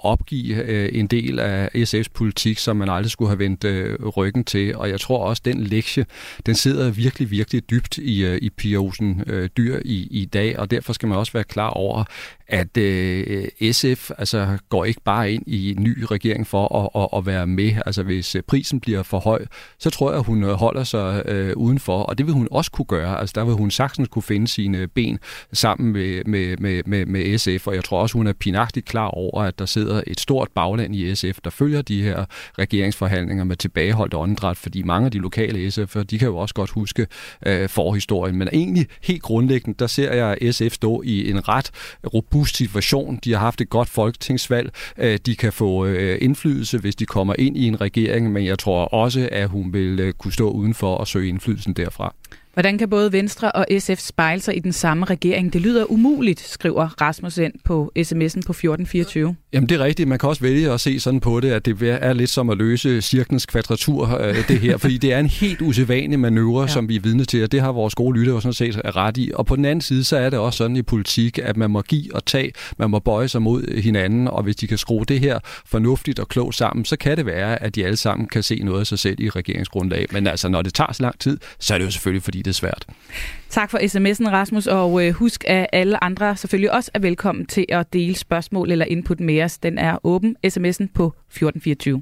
opgive en del af SF's politik, som man aldrig skulle have vendt ryggen til. Og jeg tror også, at den lektie, den sidder virkelig, virkelig dybt i Pia Olsen Dyhr i dag, og derfor skal man også være klar over, at SF altså går ikke bare ind i en ny regering for at være med. Altså hvis prisen bliver for høj, så tror jeg, at hun holder sig udenfor, og det vil hun også kunne gøre. Altså der vil hun sagtens kunne finde sine ben sammen med SF, og jeg tror også, hun er pinagtigt klar over, at der sidder et stort bagland i SF, der følger de her regeringsforhandlinger med tilbageholdt åndedræt, fordi mange af de lokale SF'er, de kan jo også godt huske forhistorien. Men egentlig helt grundlæggende, der ser jeg SF stå i en ret robust situation. De har haft et godt folketingsvalg. De kan få indflydelse, hvis de kommer ind i en regering, men jeg tror også, at hun vil kunne stå udenfor og søge indflydelsen derfra. Hvordan kan både Venstre og SF spejle sig i den samme regering? Det lyder umuligt, skriver Rasmus ind på sms'en på 1424. Jamen det er rigtigt. Man kan også vælge at se sådan på det, at det er lidt som at løse cirklens kvadratur, det her. Fordi det er en helt usædvanlig manøvre, som vi er vidne til, og det har vores gode lyttere sådan set ret i. Og på den anden side, så er det også sådan i politik, at man må give og tage, man må bøje sig mod hinanden, og hvis de kan skrue det her fornuftigt og klogt sammen, så kan det være, at de alle sammen kan se noget af sig selv i regeringsgrundlag. Men altså, når det tager så lang tid, så er det jo selvfølgelig, fordi det er svært. Tak for sms'en, Rasmus, og husk, at alle andre selvfølgelig også er velkommen til at dele spørgsmål eller input med os. Den er åben, sms'en på 1424.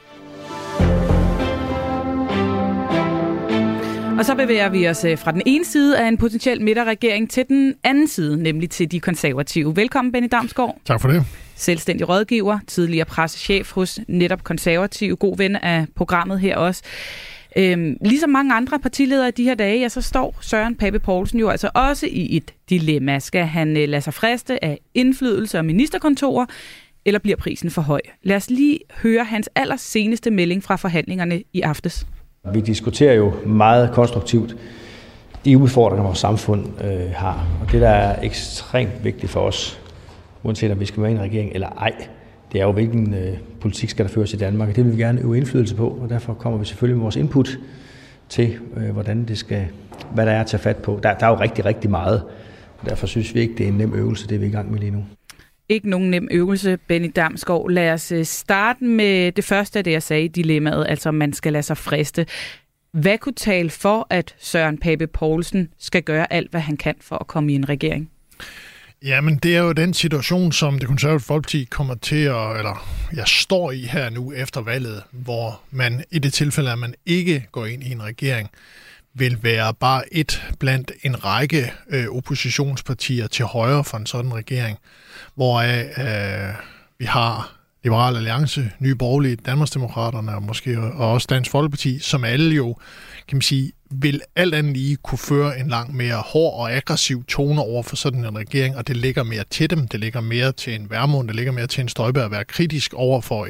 Og så bevæger vi os fra den ene side af en potentiel midterregering til den anden side, nemlig til de konservative. Velkommen, Benny Damsgaard. Tak for det. Selvstændig rådgiver, tidligere pressechef hos netop Konservative, god ven af programmet her også. Ligesom mange andre partiledere i de her dage, ja, så står Søren Pape Poulsen jo altså også i et dilemma. Skal han lade sig friste af indflydelse og ministerkontorer, eller bliver prisen for høj? Lad os lige høre hans allerseneste melding fra forhandlingerne i aftes. Vi diskuterer jo meget konstruktivt de udfordringer, vores samfund har. Og det, der er ekstremt vigtigt for os, uanset om vi skal være i en regering eller ej, det er jo, hvilken politik skal der føres i Danmark, og det vil vi gerne øve indflydelse på, og derfor kommer vi selvfølgelig med vores input til, hvordan det skal, hvad der er at tage fat på. Der er jo rigtig, rigtig meget, og derfor synes vi ikke, det er en nem øvelse, det er vi i gang med lige nu. Ikke nogen nem øvelse, Benny Damsgaard. Lad os starte med det første af det, jeg sagde i dilemmaet, altså om man skal lade sig friste. Hvad kunne tale for, at Søren Pape Poulsen skal gøre alt, hvad han kan for at komme i en regering? Jamen, det er jo den situation, som Det Konservative Folkeparti kommer til at, står i her nu efter valget, hvor man i det tilfælde, at man ikke går ind i en regering, vil være bare et blandt en række oppositionspartier til højre for en sådan regering, hvor vi har Liberal Alliance, Nye Borgerlige, Danmarksdemokraterne og måske også Dansk Folkeparti, som alle jo, kan man sige, vil alt andet lige kunne føre en langt mere hård og aggressiv tone over for sådan en regering, og det ligger mere til dem, det ligger mere til en Vermund, det ligger mere til en Støjberg at være kritisk over for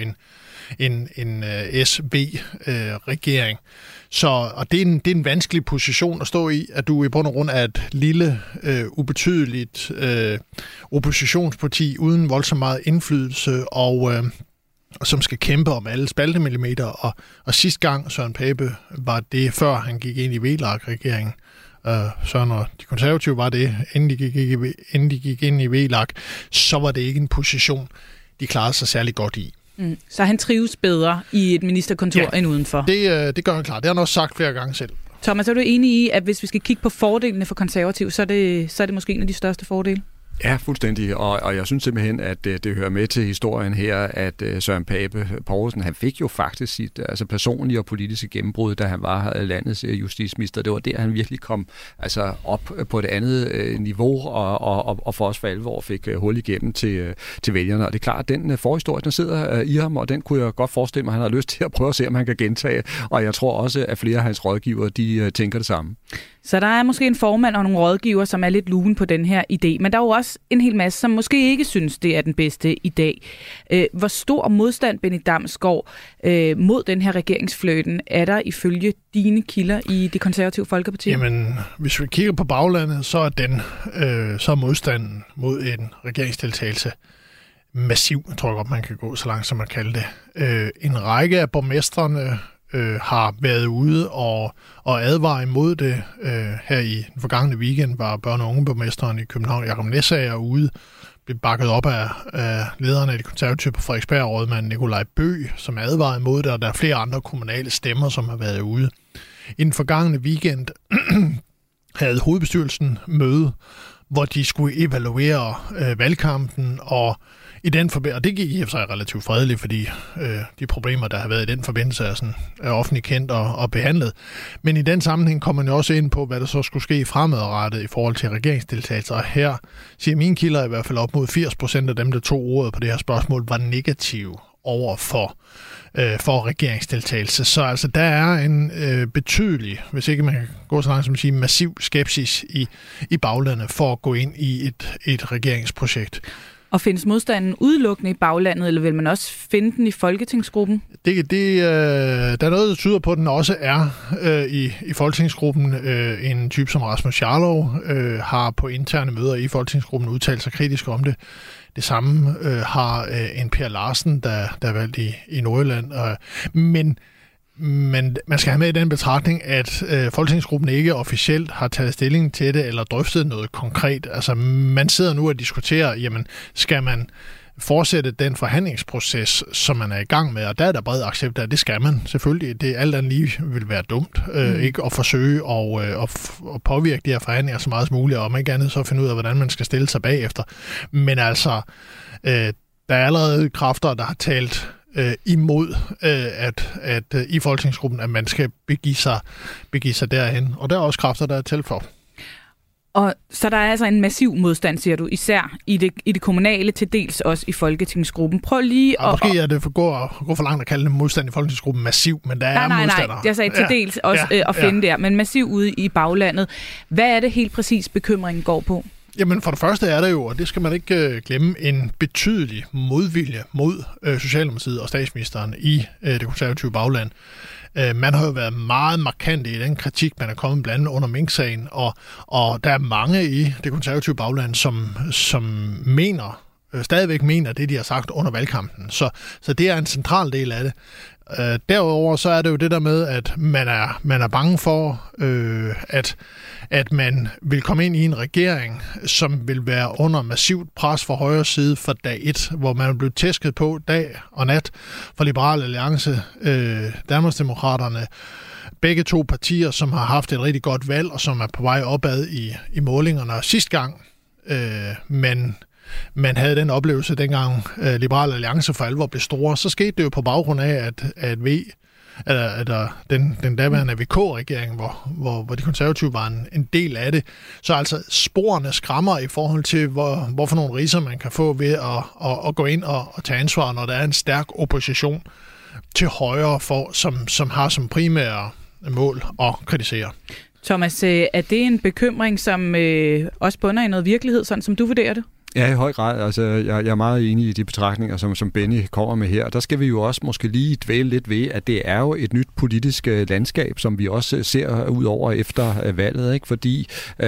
en SB-regering. Og det er en vanskelig position at stå i, at du i bund og grund er et lille, ubetydeligt oppositionsparti uden voldsomt meget indflydelse, og som skal kæmpe om alle spaltemillimeter. Og sidste gang Søren Pape var det, før han gik ind i VLAK-regeringen. Søren og de konservative var det, inden de gik ind i VLAK, så var det ikke en position, de klarede sig særlig godt i. Så han trives bedre i et ministerkontor end udenfor? Det gør han klart. Det har han også sagt flere gange selv. Thomas, er du enig i, at hvis vi skal kigge på fordelene for konservativ, så er det måske en af de største fordele? Ja, fuldstændig. Og jeg synes simpelthen, at det hører med til historien her, at Søren Pape Poulsen, han fik jo faktisk sit personlige og politiske gennembrud, da han var landets justitsminister. Det var der, han virkelig kom op på det andet niveau, og for os for alvor fik hul igennem til vælgerne. Og det er klart, at den forhistorie, den sidder i ham, og den kunne jeg godt forestille mig, at han har lyst til at prøve at se, om han kan gentage. Og jeg tror også, at flere af hans rådgivere, de tænker det samme. Så der er måske en formand og nogle rådgiver, som er lidt lugen på den her idé, men der er jo også en hel masse, som måske ikke synes, det er den bedste idé. Hvor stor modstand, Benny Damsgaard, mod den her regeringsfløjten er der ifølge dine kilder i Det Konservative Folkeparti? Jamen, hvis vi kigger på baglandet, så er modstanden mod en regeringsdeltagelse massiv. Jeg tror godt, man kan gå så langt, som man kalder det. En række af borgmestrene har været ude og advare imod det. Her i den forgangne weekend var børne- og ungeborgmesteren i København, Jakob Næssager, ude, blev bakket op af lederne af de konservative på Frederiksberg, rådmand Nikolaj Bøgh, som advarede imod det, og der er flere andre kommunale stemmer, som har været ude. I den forgangne weekend havde hovedbestyrelsen møde, hvor de skulle evaluere valgkampen, og i den og det gik i og for sig relativt fredeligt, fordi de problemer, der har været i den forbindelse, er offentligt kendt og behandlet. Men i den sammenhæng kommer man jo også ind på, hvad der så skulle ske fremadrettet i forhold til regeringsdeltagelse. Og her siger mine kilder i hvert fald op mod 80% af dem, der tog ordet på det her spørgsmål, var negative over for regeringsdeltagelse. Så altså, der er en betydelig, hvis ikke man kan gå så langt som at sige, massiv skepsis i baglandet for at gå ind i et regeringsprojekt. Og findes modstanden udelukkende i baglandet, eller vil man også finde den i folketingsgruppen? Der er noget, der tyder på, at den også er i folketingsgruppen. En type som Rasmus Jarlov har på interne møder i folketingsgruppen udtalt sig kritisk om det. Det samme har en Per Larsen, der er valgt i Nordjylland. Men man skal have med i den betragtning, at folketingsgruppen ikke officielt har taget stilling til det eller drøftet noget konkret. Altså, man sidder nu og diskuterer, jamen, skal man fortsætte den forhandlingsproces, som man er i gang med, og der er der bred accept af, det skal man selvfølgelig. Det alt andet lige vil være dumt, ikke at forsøge at påvirke de her forhandlinger så meget som muligt, og om ikke andet så finde ud af, hvordan man skal stille sig bagefter. Men altså, der er allerede kræfter, der har talt imod, at i folketingsgruppen, at man skal begive sig derhen. Og der er også kræfter, der er til for. Og så der er altså en massiv modstand, siger du, især i det kommunale, til dels også i folketingsgruppen. Prøv lige at... Måske er det går for langt at kalde det modstand i folketingsgruppen massiv, men der er modstandere. Nej, jeg sagde til dels også at finde der, men massiv ude i baglandet. Hvad er det helt præcis, bekymringen går på? Jamen for det første er der jo, og det skal man ikke glemme, en betydelig modvilje mod Socialdemokratiet og statsministeren i det konservative bagland. Man har jo været meget markant i den kritik, man er kommet blandt andet under Mink-sagen, og der er mange i det konservative bagland, som stadigvæk mener det, de har sagt under valgkampen. Så det er en central del af det. Derudover så er det jo det der med, at man er bange for, at man vil komme ind i en regering, som vil være under massivt pres fra højre side fra dag 1, hvor man er blevet tæsket på dag og nat fra Liberal Alliance, Danmarksdemokraterne, begge to partier, som har haft et rigtig godt valg, og som er på vej opad i målingerne. Og sidste gang, man havde den oplevelse, dengang Liberal Alliance for alvor blev store, så skete det jo på baggrund af, at den daværende VK-regering, hvor de konservative var en del af det. Så altså sporene skræmmer i forhold til, hvorfor nogle riser man kan få ved at gå ind og tage ansvar, når der er en stærk opposition til højre, som har som primære mål at kritisere. Thomas, er det en bekymring, som også bunder i noget virkelighed, sådan som du vurderer det? Ja, i høj grad. Altså, jeg er meget enig i de betragtninger, som Benny kommer med her. Der skal vi jo også måske lige dvæle lidt ved, at det er jo et nyt politisk landskab, som vi også ser ud over efter valget, ikke? Fordi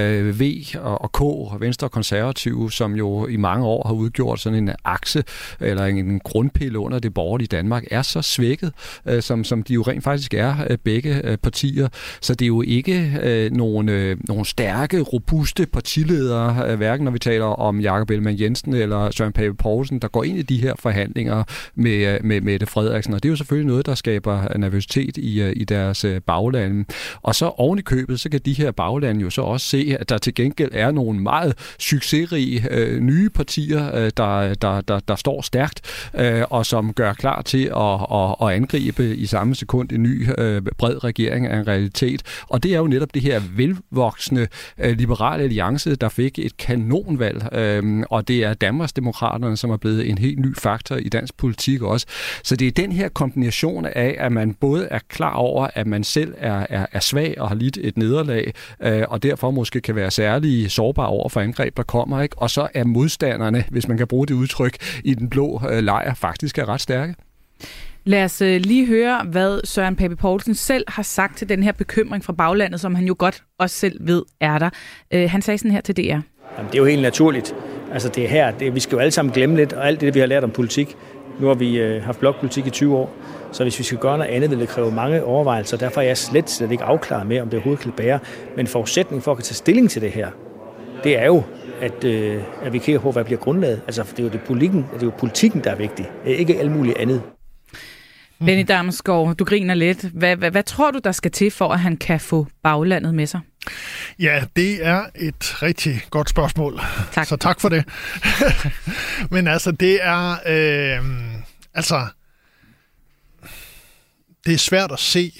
V og K, Venstre og Konservative, som jo i mange år har udgjort sådan en akse eller en grundpille under det borgerlige Danmark, er så svækket, som de jo rent faktisk er, begge partier. Så det er jo ikke nogle stærke, robuste partiledere, hverken når vi taler om Jakob Ellemann-Jensen eller Søren Pape Poulsen, der går ind i de her forhandlinger med Mette Frederiksen. Og det er jo selvfølgelig noget, der skaber nervøsitet i deres baglande. Og så oven i købet, så kan de her baglande jo så også se, at der til gengæld er nogle meget succesrige nye partier, der står stærkt, og som gør klar til at angribe i samme sekund en ny bred regering af en realitet. Og det er jo netop det her velvoksende Liberale Alliance, der fik et kanonvalg, og det er Danmarksdemokraterne, som er blevet en helt ny faktor i dansk politik også. Så det er den her kombination af, at man både er klar over, at man selv er svag og har lidt et nederlag, og derfor måske kan være særlig sårbar over for angreb, der kommer, ikke? Og så er modstanderne, hvis man kan bruge det udtryk, i den blå lejr faktisk er ret stærke. Lad os lige høre, hvad Søren Pape Poulsen selv har sagt til den her bekymring fra baglandet, som han jo godt også selv ved er der. Han sagde sådan her til DR. Jamen, det er jo helt naturligt. Altså det her, vi skal jo alle sammen glemme lidt, og alt det, vi har lært om politik. Nu har vi haft blokpolitik i 20 år, så hvis vi skal gøre noget andet, vil det kræve mange overvejelser. Derfor er jeg slet ikke afklaret med, om det overhovedet kan bære. Men forudsætningen for at kunne tage stilling til det her, det er jo, at vi kigger på, hvad bliver grundlaget. Altså det er jo politikken, der er vigtig, ikke alt muligt andet. Benny Damsgaard, du griner lidt. Hvad tror du, der skal til, for at han kan få baglandet med sig? Ja, det er et rigtig godt spørgsmål. Tak. Så tak for det. Men altså, det er... det er svært at se,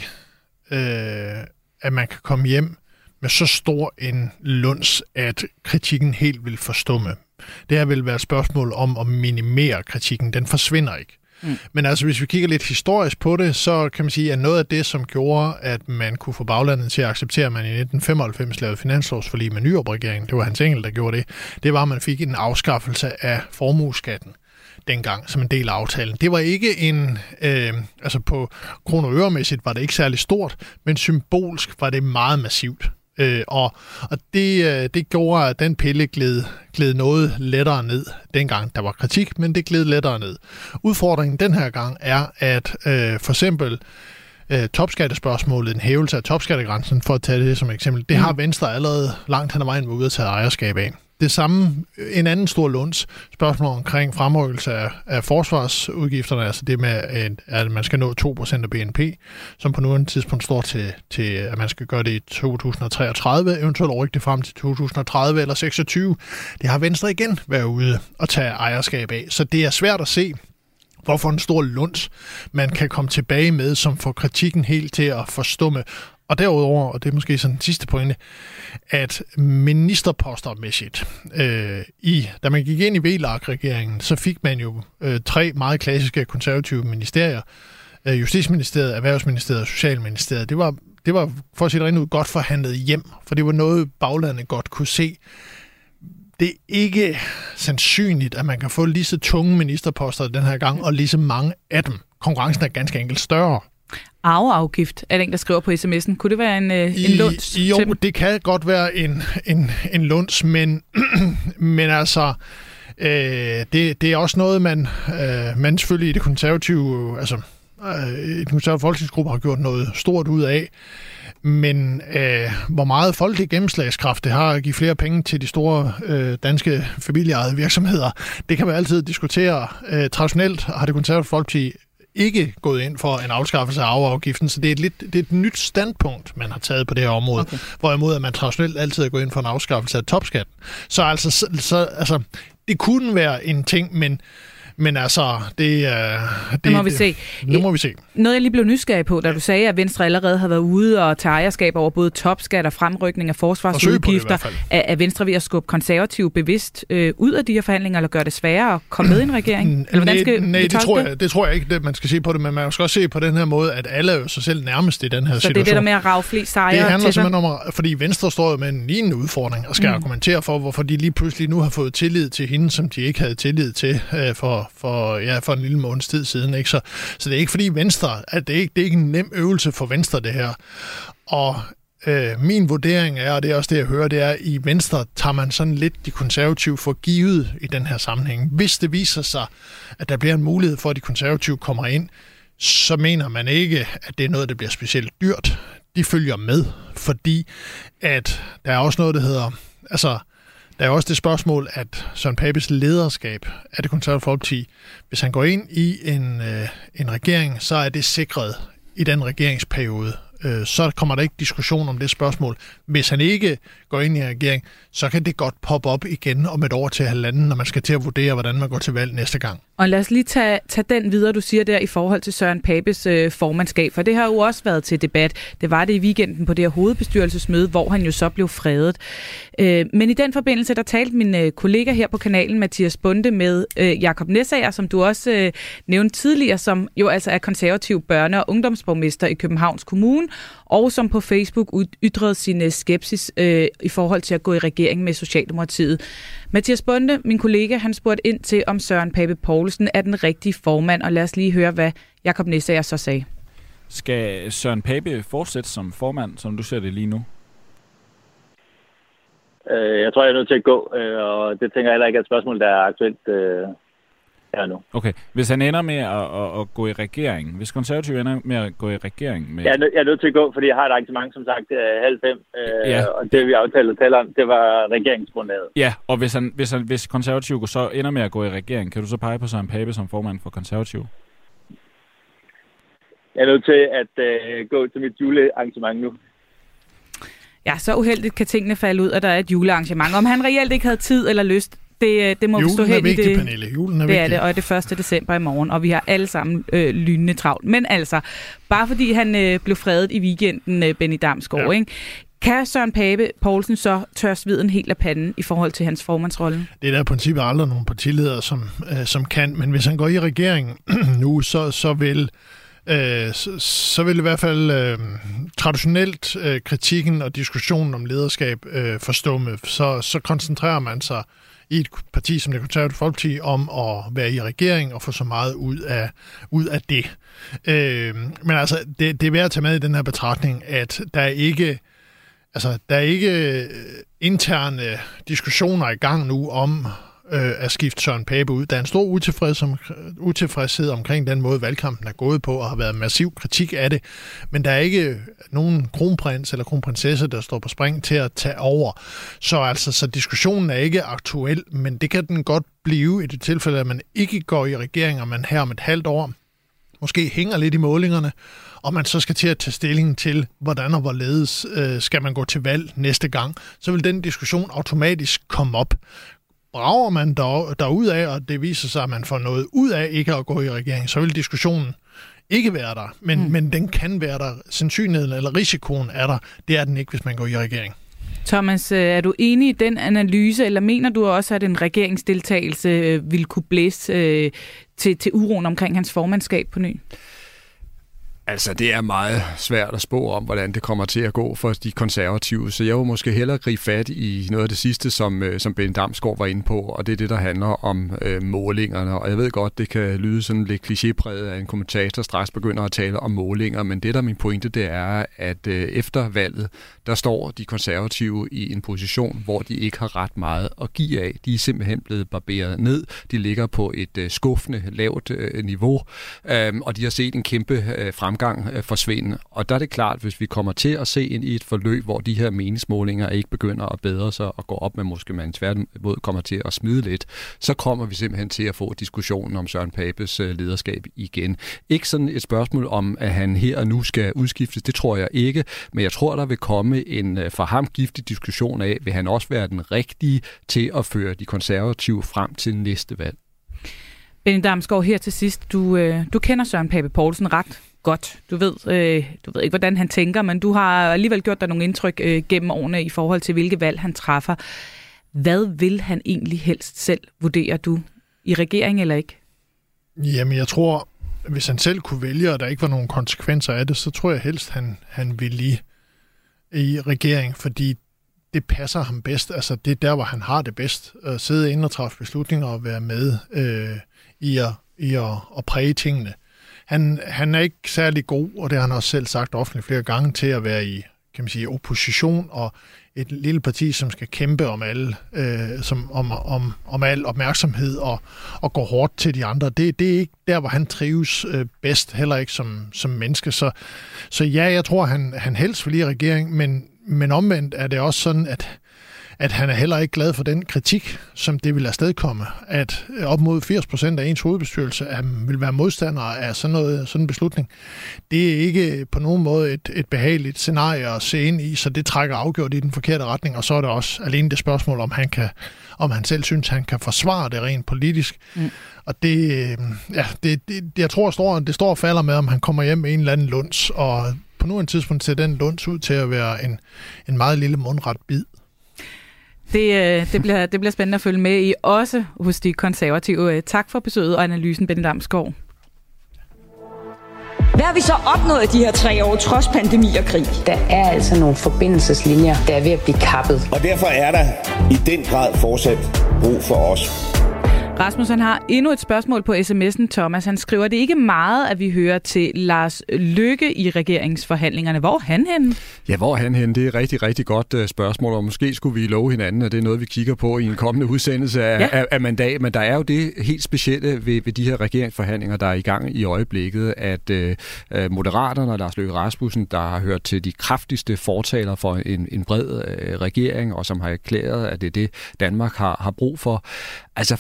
at man kan komme hjem med så stor en luns, at kritikken helt vil forstumme. Det her vil være et spørgsmål om at minimere kritikken. Den forsvinder ikke. Men altså, hvis vi kigger lidt historisk på det, så kan man sige, at noget af det, som gjorde, at man kunne få baglandet til at acceptere, at man i 1995 lavede finanslovsforlig med Nyrup-regeringen, det var Hans Engel, der gjorde det, det var, at man fik en afskaffelse af formueskatten dengang som en del af aftalen. Det var ikke en, på kroner- og øremæssigt var det ikke særlig stort, men symbolsk var det meget massivt. Og det gjorde, at den pille gled noget lettere ned. Dengang der var kritik, men det gled lettere ned. Udfordringen den her gang er, at for eksempel topskattespørgsmålet, en hævelse af topskattegrænsen, for at tage det som eksempel, det har Venstre allerede langt hen ad vejen været ude at tage ejerskab af. Det samme, en anden stor lunds, spørgsmål omkring fremrykkelse af forsvarsudgifterne, altså det med, at man skal nå 2% af BNP, som på nuværende tidspunkt står til, at man skal gøre det i 2033, eventuelt overrykke det frem til 2030 eller 26. Det har Venstre igen været ude og tage ejerskab af, så det er svært at se, hvorfor en stor lunds man kan komme tilbage med, som får kritikken helt til at forstumme. Og derudover, og det er måske sådan den sidste pointe, at ministerpostermæssigt, da man gik ind i VLAK-regeringen, så fik man jo 3 meget klassiske konservative ministerier, Justitsministeriet, Erhvervsministeriet og Socialministeriet. Det var for at sige det rent ud godt forhandlet hjem, for det var noget, baglandet godt kunne se. Det er ikke sandsynligt, at man kan få lige så tunge ministerposter den her gang, og lige så mange af dem. Konkurrencen er ganske enkelt større. Arveafgift er den, der skriver på sms'en. Kunne det være en lunds? Jo, det kan godt være en lunds, men altså, det er også noget, man selvfølgelig i det konservative, i den konservative folketingsgruppe har gjort noget stort ud af. Men hvor meget folkelig gennemslagskraft det har at give flere penge til de store danske familieejede virksomheder, det kan man altid diskutere. Traditionelt har det konservative folkeparti ikke gået ind for en afskaffelse af arveafgiften, så det er et nyt standpunkt, man har taget på det her område, hvorimod at man traditionelt altid er gået ind for en afskaffelse af topskatten. Så altså, det kunne være en ting, men altså, det må vi se. Nu må vi se. Noget, jeg lige blev nysgerrig på, da du sagde, at Venstre allerede har været ude og tage ejerskab over både topskat og fremrykning af forsvarsudgifter. Er Venstre ved at skubbe konservative bevidst ud af de her forhandlinger, eller gøre det sværere at komme med i en regering? Nej, det tror jeg ikke, det man skal se på det, men man skal også se på den her måde, at alle er jo sig selv nærmest i den her situation. Så det er det der med at rage flest sejre til sig? Det handler simpelthen om, fordi Venstre står med en lignende udfordring og skal argumentere for, hvorfor de lige pludselig nu har fået tillid til hende, som de ikke havde tillid til for en lille måneds tid siden. Ikke? Så det er ikke fordi Venstre, at det er ikke en nem øvelse for Venstre, det her. Og min vurdering er, og det er også det, jeg hører, det er, at i Venstre tager man sådan lidt de konservative for givet i den her sammenhæng. Hvis det viser sig, at der bliver en mulighed for, at de konservative kommer ind, så mener man ikke, at det er noget, der bliver specielt dyrt. De følger med, fordi at der er også noget, der hedder... Der er også det spørgsmål, at Søren Papes lederskab af det konservative folkeparti, hvis han går ind i en regering, så er det sikret i den regeringsperiode. Så kommer der ikke diskussion om det spørgsmål. Hvis han ikke går ind i en regering, så kan det godt poppe op igen om et år til halvanden, når man skal til at vurdere, hvordan man går til valg næste gang. Og lad os lige tage den videre, du siger der i forhold til Søren Papes formandskab, for det har jo også været til debat. Det var det i weekenden på det her hovedbestyrelsesmøde, hvor han jo så blev fredet. Men i den forbindelse, der talte min kollega her på kanalen, Mathias Bonde, med Jakob Næsager, som du også nævnte tidligere, som jo altså er konservativ børne- og ungdomsborgmester i Københavns Kommune, og som på Facebook ytrede sin skepsis i forhold til at gå i regering med Socialdemokratiet. Mathias Bonde, min kollega, han spurgte ind til, om Søren Pape Poulsen er den rigtige formand, og lad os lige høre, hvad Jakob Næsager så sagde. Skal Søren Pape fortsætte som formand, som du ser det lige nu? Jeg tror, jeg er nødt til at gå, og det tænker jeg heller ikke er et spørgsmål, der er aktuelt her nu. Okay. Hvis han ender med at gå i regering, hvis konservative ender med at gå i regering med... Jeg er nødt til at gå, fordi jeg har et arrangement, som sagt, 4:30, og det vi aftalte at tale om, det var regeringsgrundlaget. Ja, og hvis konservative så ender med at gå i regering, kan du så pege på Søren Pape som formand for konservative? Jeg er nødt til at gå til mit julearrangement nu. Ja, så uheldigt kan tingene falde ud, at der er et julearrangement. Om han reelt ikke havde tid eller lyst, det må vi stå hen i det. Pernille. Julen er det vigtig. Er det, og det er 1. december i morgen, og vi har alle sammen lynende travlt. Men altså, bare fordi han blev fredet i weekenden, Benny Damsgaard, ikke? Kan Søren Pape Poulsen så tørre sveden helt af panden i forhold til hans formandsrolle? Det er der i princippet aldrig nogen partiledere, som kan, men hvis han går i regeringen nu, så vil i hvert fald traditionelt kritikken og diskussionen om lederskab forstumme. Så koncentrerer man sig i et parti som Det Konservative Folkeparti om at være i regering og få så meget ud af det. Men altså, det er værd at tage med i den her betragtning, at der er ikke interne diskussioner i gang nu om at skifte Søren Pape ud. Der er en stor utilfredshed omkring den måde, valgkampen er gået på, og har været massiv kritik af det. Men der er ikke nogen kronprins eller kronprinsesse, der står på spring til at tage over. Så diskussionen er ikke aktuel, men det kan den godt blive i det tilfælde, at man ikke går i regering, og man her om et halvt år måske hænger lidt i målingerne, og man så skal til at tage stilling til, hvordan og hvorledes skal man gå til valg næste gang, så vil den diskussion automatisk komme op. Brager man derudad, og det viser sig, at man får noget ud af ikke at gå i regering, så vil diskussionen ikke være der, men den kan være der. Sandsynligheden eller risikoen er der. Det er den ikke, hvis man går i regering. Thomas, er du enig i den analyse, eller mener du også, at en regeringsdeltagelse vil kunne blæse til uroen omkring hans formandskab på ny? Altså, det er meget svært at spå om, hvordan det kommer til at gå for de konservative, så jeg vil måske hellere gribe fat i noget af det sidste, som Benny Damsgaard var inde på, og det er det, der handler om målingerne. Og jeg ved godt, det kan lyde sådan lidt klichépræget, at en kommentator straks begynder at tale om målinger, men det, der er min pointe, det er, at efter valget, der står de konservative i en position, hvor de ikke har ret meget at give af. De er simpelthen blevet barberet ned. De ligger på et skuffende lavt niveau, og de har set en kæmpe fremgang forsvinde. Og der er det klart, hvis vi kommer til at se ind i et forløb, hvor de her meningsmålinger ikke begynder at bedre sig og gå op, men måske man tværtimod kommer til at smide lidt, så kommer vi simpelthen til at få diskussionen om Søren Papes lederskab igen. Ikke sådan et spørgsmål om, at han her og nu skal udskiftes, det tror jeg ikke, men jeg tror, der vil komme en for ham giftig diskussion af, vil han også være den rigtige til at føre de konservative frem til næste valg. Benny Damsgaard, her til sidst. Du kender Søren Pape Poulsen ret godt. Du ved ikke, hvordan han tænker, men du har alligevel gjort dig nogle indtryk gennem årene i forhold til, hvilke valg han træffer. Hvad vil han egentlig helst selv, vurderer du, i regering eller ikke? Jamen, jeg tror, hvis han selv kunne vælge, og der ikke var nogen konsekvenser af det, så tror jeg helst, han vil i regering, fordi det passer ham bedst. Altså, det er der, hvor han har det bedst. At sidde inde og træffe beslutninger og være med i at præge tingene. Han er ikke særlig god, og det har han også selv sagt offentligt flere gange, til at være i, kan man sige, opposition og et lille parti, som skal kæmpe om om al opmærksomhed og gå hårdt til de andre. Det er ikke der, hvor han trives bedst, heller ikke som menneske. Så ja, jeg tror, han helst vil i regering, men omvendt er det også sådan, at han er heller ikke glad for den kritik, som det vil afstedkomme, at op mod 80% af ens hovedbestyrelse vil være modstandere af sådan en beslutning. Det er ikke på nogen måde et behageligt scenarie at se ind i, så det trækker afgjort i den forkerte retning, og så er det også alene det spørgsmål, om han selv synes, han kan forsvare det rent politisk. Og jeg tror, det står og falder med, om han kommer hjem med en eller anden luns, og på nuværende tidspunkt ser den luns ud til at være en meget lille mundret bid. Det bliver spændende at følge med i, også hos de konservative. Tak for besøget og analysen, Benny Damsgaard. Hvad har vi så opnået i de her 3 år, trods pandemi og krig? Der er altså nogle forbindelseslinjer, der er ved at blive kappet. Og derfor er der i den grad fortsat brug for os. Rasmus, han har endnu et spørgsmål på sms'en, Thomas. Han skriver, det er ikke meget, at vi hører til Lars Løkke i regeringsforhandlingerne. Hvor er han henne? Ja, hvor er han henne? Det er et rigtig, rigtig godt spørgsmål, og måske skulle vi love hinanden, at det er noget, vi kigger på i en kommende udsendelse af mandat. Men der er jo det helt specielle ved de her regeringsforhandlinger, der er i gang i øjeblikket, at Moderaterne og Lars Løkke Rasmussen, der har hørt til de kraftigste fortalere for en bred regering, og som har erklæret, at det er det, Danmark har brug for, altså faktisk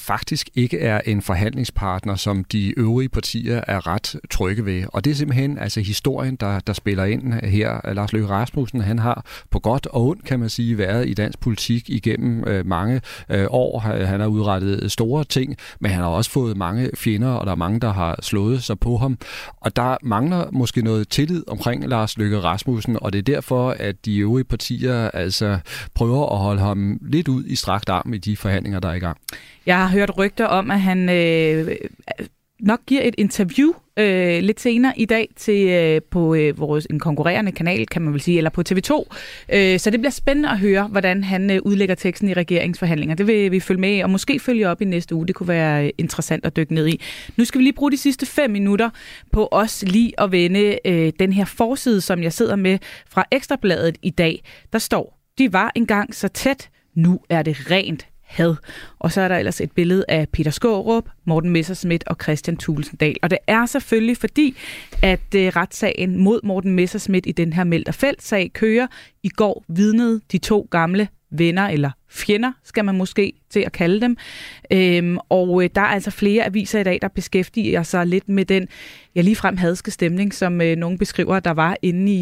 ikke er en forhandlingspartner, som de øvrige partier er ret trygge ved. Og det er simpelthen altså historien, der spiller ind her. Lars Løkke Rasmussen, han har på godt og ondt, kan man sige, været i dansk politik igennem mange år. Han har udrettet store ting, men han har også fået mange fjender, og der er mange, der har slået sig på ham. Og der mangler måske noget tillid omkring Lars Løkke Rasmussen, og det er derfor, at de øvrige partier altså prøver at holde ham lidt ud i strakt arm i de forhandlinger, der er i gang. Jeg har hørt rygter om, at han nok giver et interview lidt senere i dag til på en konkurrerende kanal, kan man vel sige, eller på TV2. Så det bliver spændende at høre, hvordan han udlægger teksten i regeringsforhandlinger. Det vil vi følge med i, og måske følge op i næste uge. Det kunne være interessant at dykke ned i. Nu skal vi lige bruge de sidste 5 minutter på os lige at vende den her forside, som jeg sidder med fra Ekstrabladet i dag. Der står: de var engang så tæt, nu er det rent had. Og så er der ellers et billede af Peter Skaarup, Morten Messerschmidt og Kristian Thulesen Dahl. Og det er selvfølgelig fordi, at retssagen mod Morten Messerschmidt i den her Meldt & Felt-sag kører. I går vidnede de 2 gamle venner, eller fjender, skal man måske til at kalde dem. Og der er altså flere aviser i dag, der beskæftiger sig lidt med den ligefrem hadske stemning, som nogen beskriver, der var inde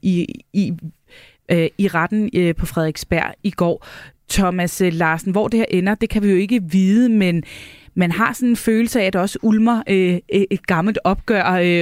i retten på Frederiksberg i går. Thomas Larsen, hvor det her ender, det kan vi jo ikke vide, men man har sådan en følelse af, at der også ulmer et gammelt opgør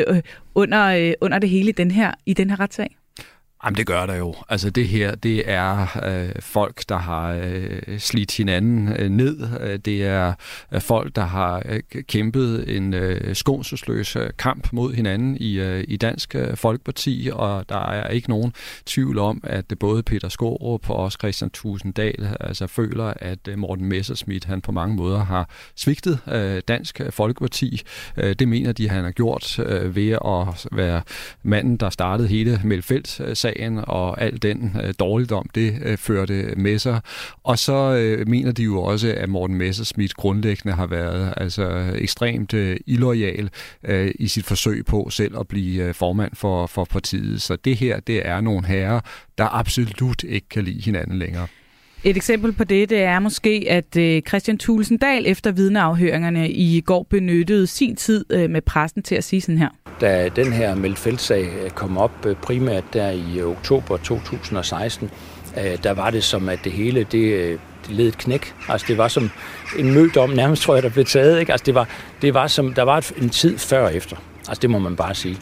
under det hele i den her retssag. Jamen, det gør der jo. Altså det her, det er folk, der har slidt hinanden ned. Det er folk, der har kæmpet en skånselsløs kamp mod hinanden i Dansk Folkeparti, og der er ikke nogen tvivl om, at både Peter Skaarup og også Kristian Thulesen Dahl altså føler, at Morten Messerschmidt, han på mange måder har svigtet Dansk Folkeparti. Det mener de, han har gjort ved at være manden, der startede hele Meldt & Felt-sagen, og al den dårligdom, det førte med sig. Og så mener de jo også, at Morten Messerschmidt grundlæggende har været altså ekstremt illoyal i sit forsøg på selv at blive formand for partiet. Så det her, det er nogle herrer, der absolut ikke kan lide hinanden længere. Et eksempel på det er måske, at Kristian Thulesen Dahl efter vidneafhøringerne i går benyttede sin tid med pressen til at sige sådan her. Da den her Meldt & Felt-sag kom op primært der i oktober 2016, der var det som, at det hele det led et knæk. Altså det var som en mødom, nærmest tror jeg, der blev taget. Ikke? Altså det var som, der var en tid før og efter. Altså det må man bare sige.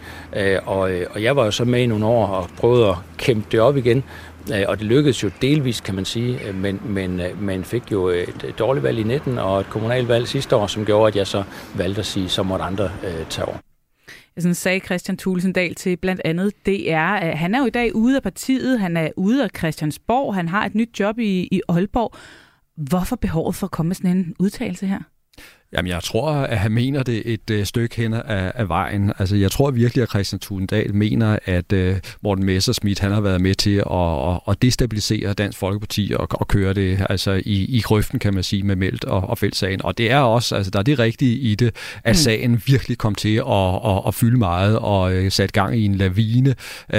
Og jeg var jo så med i nogle år og prøvede at kæmpe det op igen. Og det lykkedes jo delvis, kan man sige, men fik jo et dårligt valg i 19 og et kommunalvalg sidste år, som gjorde, at jeg så valgte at sige, så måtte andre tage over. Sådan sagde Kristian Thulesen Dahl til blandt andet DR. Han er jo i dag ude af partiet, han er ude af Christiansborg, han har et nyt job i Aalborg. Hvorfor behovet for at komme med sådan en udtalelse her? Jamen, jeg tror, at han mener det et stykke hen af vejen. Altså, jeg tror virkelig, at Kristian Thulesen Dahl mener, at Morten Messerschmidt, han har været med til at destabilisere Dansk Folkeparti og køre det altså i grøften, kan man sige, med Meldt og Felt-sagen. Og det er også, altså, der er det rigtige i det, at sagen virkelig kom til at fylde meget og sat gang i en lavine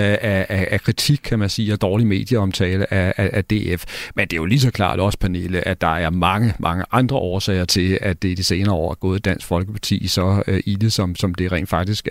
af kritik, kan man sige, og dårlig medieomtale af DF. Men det er jo lige så klart også, Pernille, at der er mange, mange andre årsager til, at det er de senere år gået Dansk Folkeparti så i det, som det rent faktisk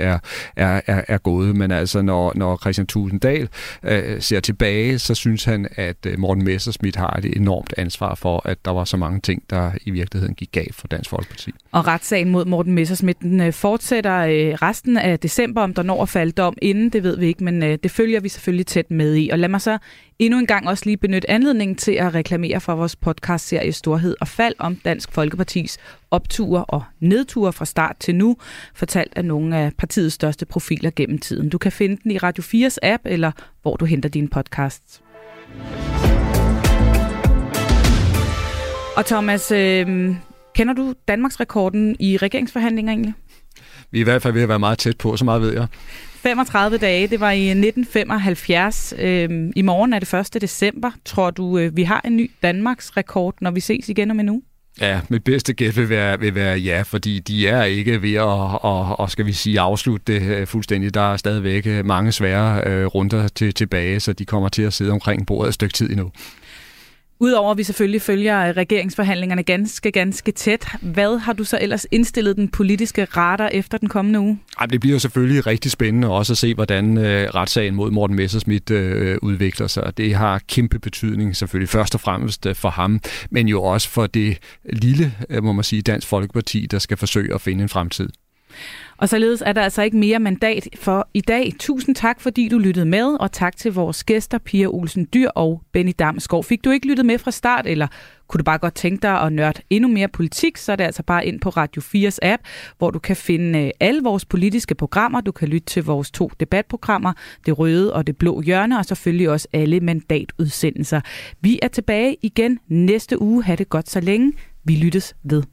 er gået. Men altså, når Kristian Thulesen Dahl ser tilbage, så synes han, at Morten Messerschmidt har et enormt ansvar for, at der var så mange ting, der i virkeligheden gik galt for Dansk Folkeparti. Og retssagen mod Morten Messerschmidt, den fortsætter resten af december, om der når at falde dom inden, det ved vi ikke, men det følger vi selvfølgelig tæt med i. Og lad mig så endnu en gang også lige benytte anledningen til at reklamere for vores podcastserie Storhed og Fald om Dansk Folkepartis opture og nedture fra start til nu, fortalt af nogle af partiets største profiler gennem tiden. Du kan finde den i Radio 4's app, eller hvor du henter dine podcasts. Og Thomas, kender du Danmarks rekorden i regeringsforhandlinger egentlig? Vi er i hvert fald ved at være meget tæt på, så meget ved jeg. 35 dage, det var i 1975. I morgen er det 1. december. Tror du, vi har en ny Danmarks rekord, når vi ses igen om en uge? Ja, mit bedste gæt vil være ja, fordi de er ikke ved at skal vi sige, afslutte det fuldstændig. Der er stadigvæk mange svære runder tilbage, så de kommer til at sidde omkring bordet et stykke tid endnu. Udover at vi selvfølgelig følger regeringsforhandlingerne ganske tæt, hvad har du så ellers indstillet den politiske radar efter den kommende uge? Det bliver jo selvfølgelig rigtig spændende også at se, hvordan retssagen mod Morten Messerschmidt udvikler sig. Det har kæmpe betydning selvfølgelig først og fremmest for ham, men jo også for det lille, må man sige, Dansk Folkeparti, der skal forsøge at finde en fremtid. Og således er der altså ikke mere mandat for i dag. Tusind tak, fordi du lyttede med, og tak til vores gæster, Pia Olsen Dyhr og Benny Damsgaard. Fik du ikke lyttet med fra start, eller kunne du bare godt tænke dig at nørde endnu mere politik, så er det altså bare ind på Radio 4's app, hvor du kan finde alle vores politiske programmer. Du kan lytte til vores 2 debatprogrammer, Det Røde og Det Blå Hjørne, og selvfølgelig også alle mandatudsendelser. Vi er tilbage igen næste uge. Ha' det godt så længe. Vi lyttes ved.